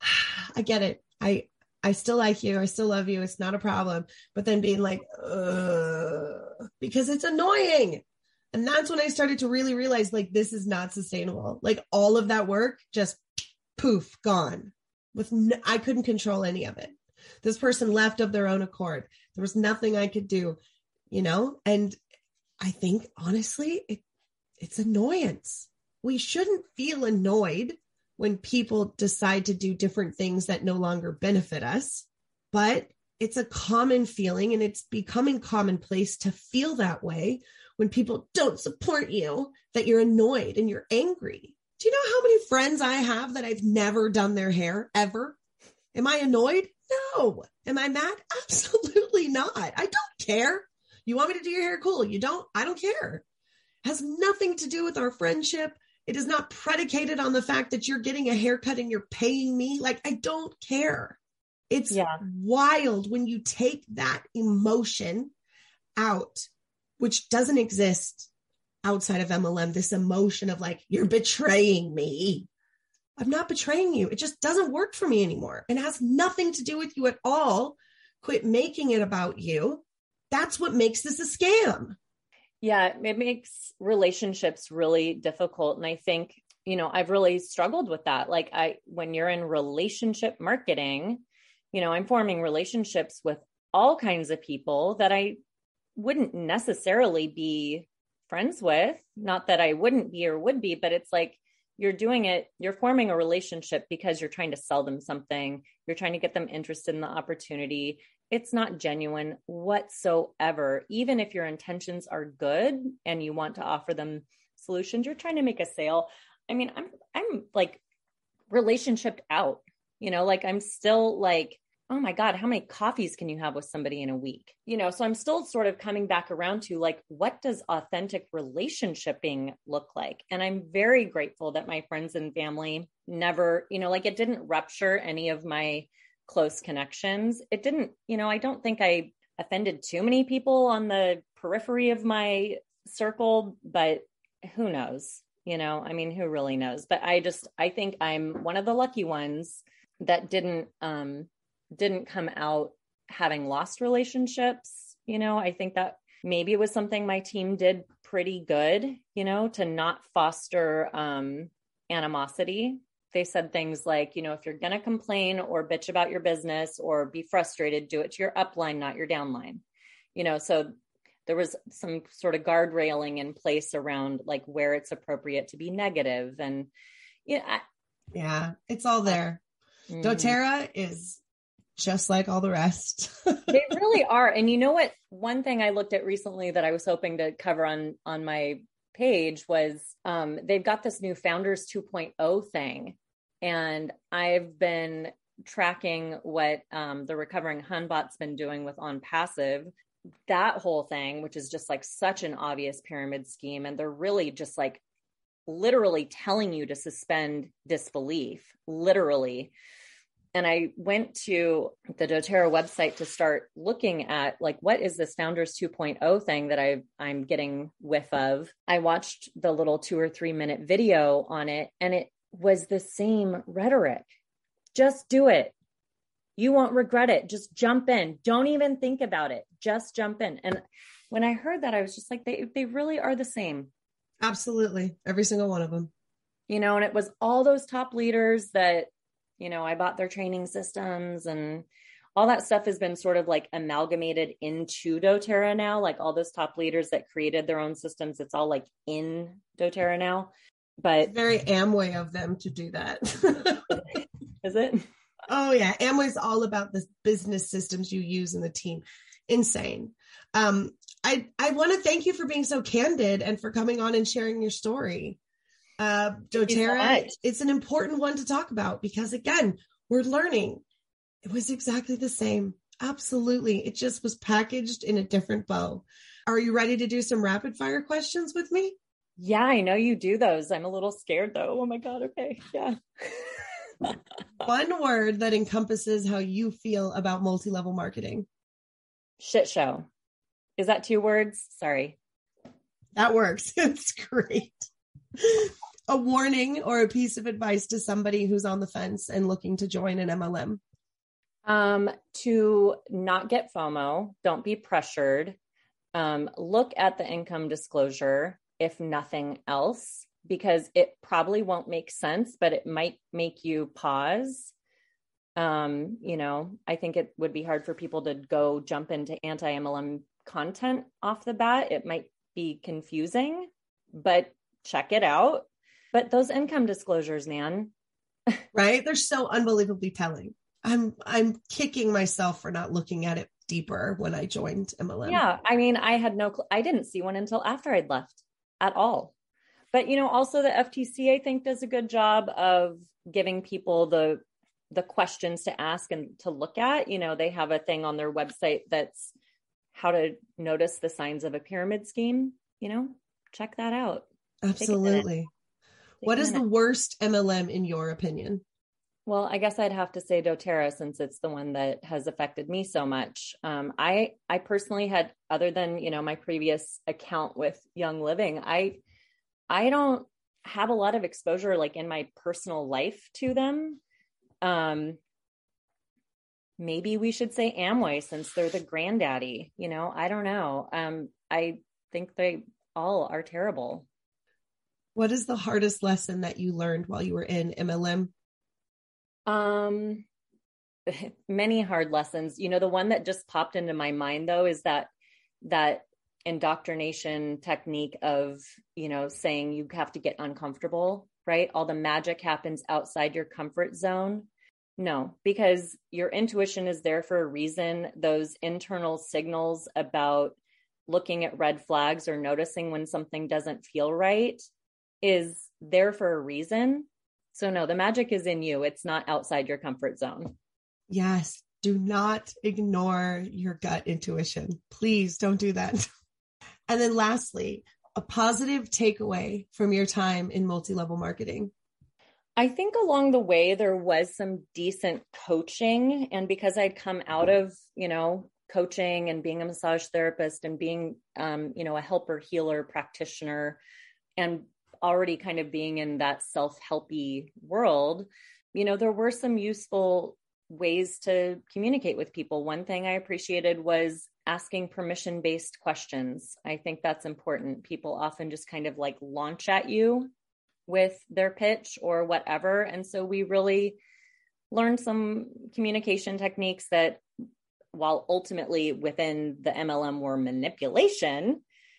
I get it. I still like you. I still love you. It's not a problem. But then being like, because it's annoying. And that's when I started to really realize, like, this is not sustainable. Like, all of that work just poof, gone. I couldn't control any of it. This person left of their own accord. There was nothing I could do, you know? And I think, honestly, it's annoyance. We shouldn't feel annoyed when people decide to do different things that no longer benefit us, but it's a common feeling, and it's becoming commonplace to feel that way when people don't support you, that you're annoyed and you're angry. Do you know how many friends I have that I've never done their hair ever? Am I annoyed? No. Am I mad? Absolutely not. I don't care. You want me to do your hair? Cool. You don't? I don't care. Has nothing to do with our friendship. It is not predicated on the fact that you're getting a haircut and you're paying me. Like, I don't care. It's wild when you take that emotion out, which doesn't exist outside of MLM, this emotion of like, you're betraying me. I'm not betraying you. It just doesn't work for me anymore. It has nothing to do with you at all. Quit making it about you. That's what makes this a scam. Yeah, it makes relationships really difficult. And I think, I've really struggled with that. Like when you're in relationship marketing, I'm forming relationships with all kinds of people that I wouldn't necessarily be friends with. Not that I wouldn't be or would be, but it's like, you're forming a relationship because you're trying to sell them something. You're trying to get them interested in the opportunity. It's not genuine whatsoever. Even if your intentions are good and you want to offer them solutions, you're trying to make a sale. I mean, I'm like relationshiped out, like I'm still like, oh my God, how many coffees can you have with somebody in a week? So I'm still sort of coming back around to like, what does authentic relationshiping look like? And I'm very grateful that my friends and family never, like it didn't rupture any of my close connections. It didn't, I don't think I offended too many people on the periphery of my circle, but who knows, who really knows? But I think I'm one of the lucky ones that didn't come out having lost relationships. I think that maybe it was something my team did pretty good, to not foster animosity. They said things like, if you're going to complain or bitch about your business or be frustrated, do it to your upline, not your downline. So there was some sort of guard railing in place around like where it's appropriate to be negative. And it's all there. Mm-hmm. doTERRA is just like all the rest. They really are. And you know what? One thing I looked at recently that I was hoping to cover on my page was they've got this new Founders 2.0 thing. And I've been tracking what the Recovering Hunbot's been doing with On Passive, that whole thing, which is just like such an obvious pyramid scheme. And they're really just like literally telling you to suspend disbelief, literally. And I went to the doTERRA website to start looking at like, what is this Founders 2.0 thing that I'm getting whiff of? I watched the little 2 or 3 minute video on it, and it was the same rhetoric. Just do it. You won't regret it. Just jump in. Don't even think about it. Just jump in. And when I heard that, I was just like, they really are the same. Absolutely. Every single one of them. And it was all those top leaders that, I bought their training systems, and all that stuff has been sort of like amalgamated into doTERRA now. Like all those top leaders that created their own systems, it's all like in doTERRA now. But it's very Amway of them to do that. Is it? Oh yeah. Amway's all about the business systems you use in the team. Insane. I want to thank you for being so candid and for coming on and sharing your story. doTERRA, it's an important one to talk about because again, we're learning. It was exactly the same. Absolutely. It just was packaged in a different bow. Are you ready to do some rapid fire questions with me? Yeah, I know you do those. I'm a little scared though. Oh my God. Okay. Yeah. One word that encompasses how you feel about multi-level marketing. Shit show. Is that 2 words? Sorry. That works. It's great. A warning or a piece of advice to somebody who's on the fence and looking to join an MLM. To not get FOMO. Don't be pressured. Look at the income disclosure, if nothing else, because it probably won't make sense, but it might make you pause. I think it would be hard for people to go jump into anti-MLM content off the bat. It might be confusing, but check it out. But those income disclosures, man. Right? They're so unbelievably telling. I'm kicking myself for not looking at it deeper when I joined MLM. Yeah. I mean, I had I didn't see one until after I'd left at all. But, also the FTC, I think, does a good job of giving people the questions to ask and to look at. They have a thing on their website that's how to notice the signs of a pyramid scheme, check that out. Absolutely. What is the worst MLM in your opinion? Well, I guess I'd have to say doTERRA, since it's the one that has affected me so much. I personally had, other than, my previous account with Young Living, I don't have a lot of exposure like in my personal life to them. Maybe we should say Amway, since they're the granddaddy, I don't know. I think they all are terrible. What is the hardest lesson that you learned while you were in MLM? Many hard lessons. The one that just popped into my mind though, is that indoctrination technique of, saying you have to get uncomfortable, right? All the magic happens outside your comfort zone. No, because your intuition is there for a reason. Those internal signals about looking at red flags or noticing when something doesn't feel right is there for a reason. So no, the magic is in you. It's not outside your comfort zone. Yes. Do not ignore your gut intuition. Please don't do that. And then lastly, a positive takeaway from your time in multi-level marketing. I think along the way, there was some decent coaching. And because I'd come out of, coaching and being a massage therapist and being, a helper, healer, practitioner, and already kind of being in that self-helpy world, there were some useful ways to communicate with people. One thing I appreciated was asking permission-based questions. I think that's important. People often just kind of like launch at you with their pitch or whatever. And so we really learned some communication techniques that, while ultimately within the MLM were manipulation,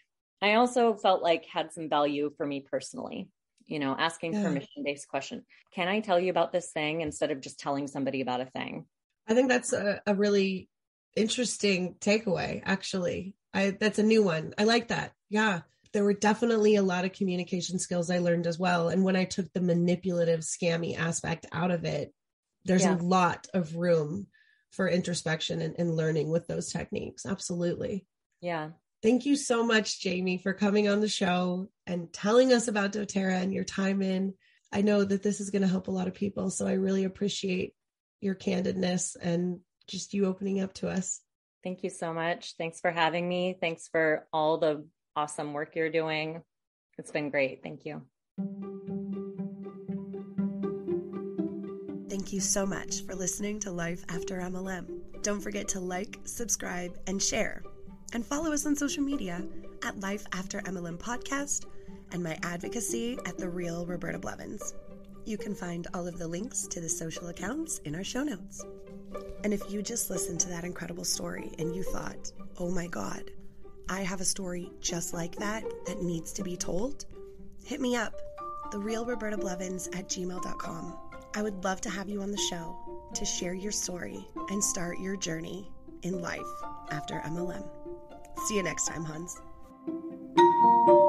I also felt like had some value for me personally, asking permission-based question. Can I tell you about this thing, instead of just telling somebody about a thing? I think that's a really interesting takeaway, actually. That's a new one. I like that. Yeah. There were definitely a lot of communication skills I learned as well. And when I took the manipulative, scammy aspect out of it, there's a lot of room for introspection and learning with those techniques. Absolutely. Yeah. Thank you so much, Jamie, for coming on the show and telling us about doTERRA and your time in. I know that this is going to help a lot of people, so I really appreciate your candidness and just you opening up to us. Thank you so much. Thanks for having me. Thanks for all the awesome work you're doing. It's been great. Thank you. Thank you so much for listening to Life After MLM. Don't forget to like, subscribe, and share. And follow us on social media at Life After MLM Podcast and my advocacy at The Real Roberta Blevins. You can find all of the links to the social accounts in our show notes. And if you just listened to that incredible story and you thought, oh my God, I have a story just like that needs to be told, hit me up, therealrobertablevins@gmail.com. I would love to have you on the show to share your story and start your journey in life after MLM. See you next time, Hans.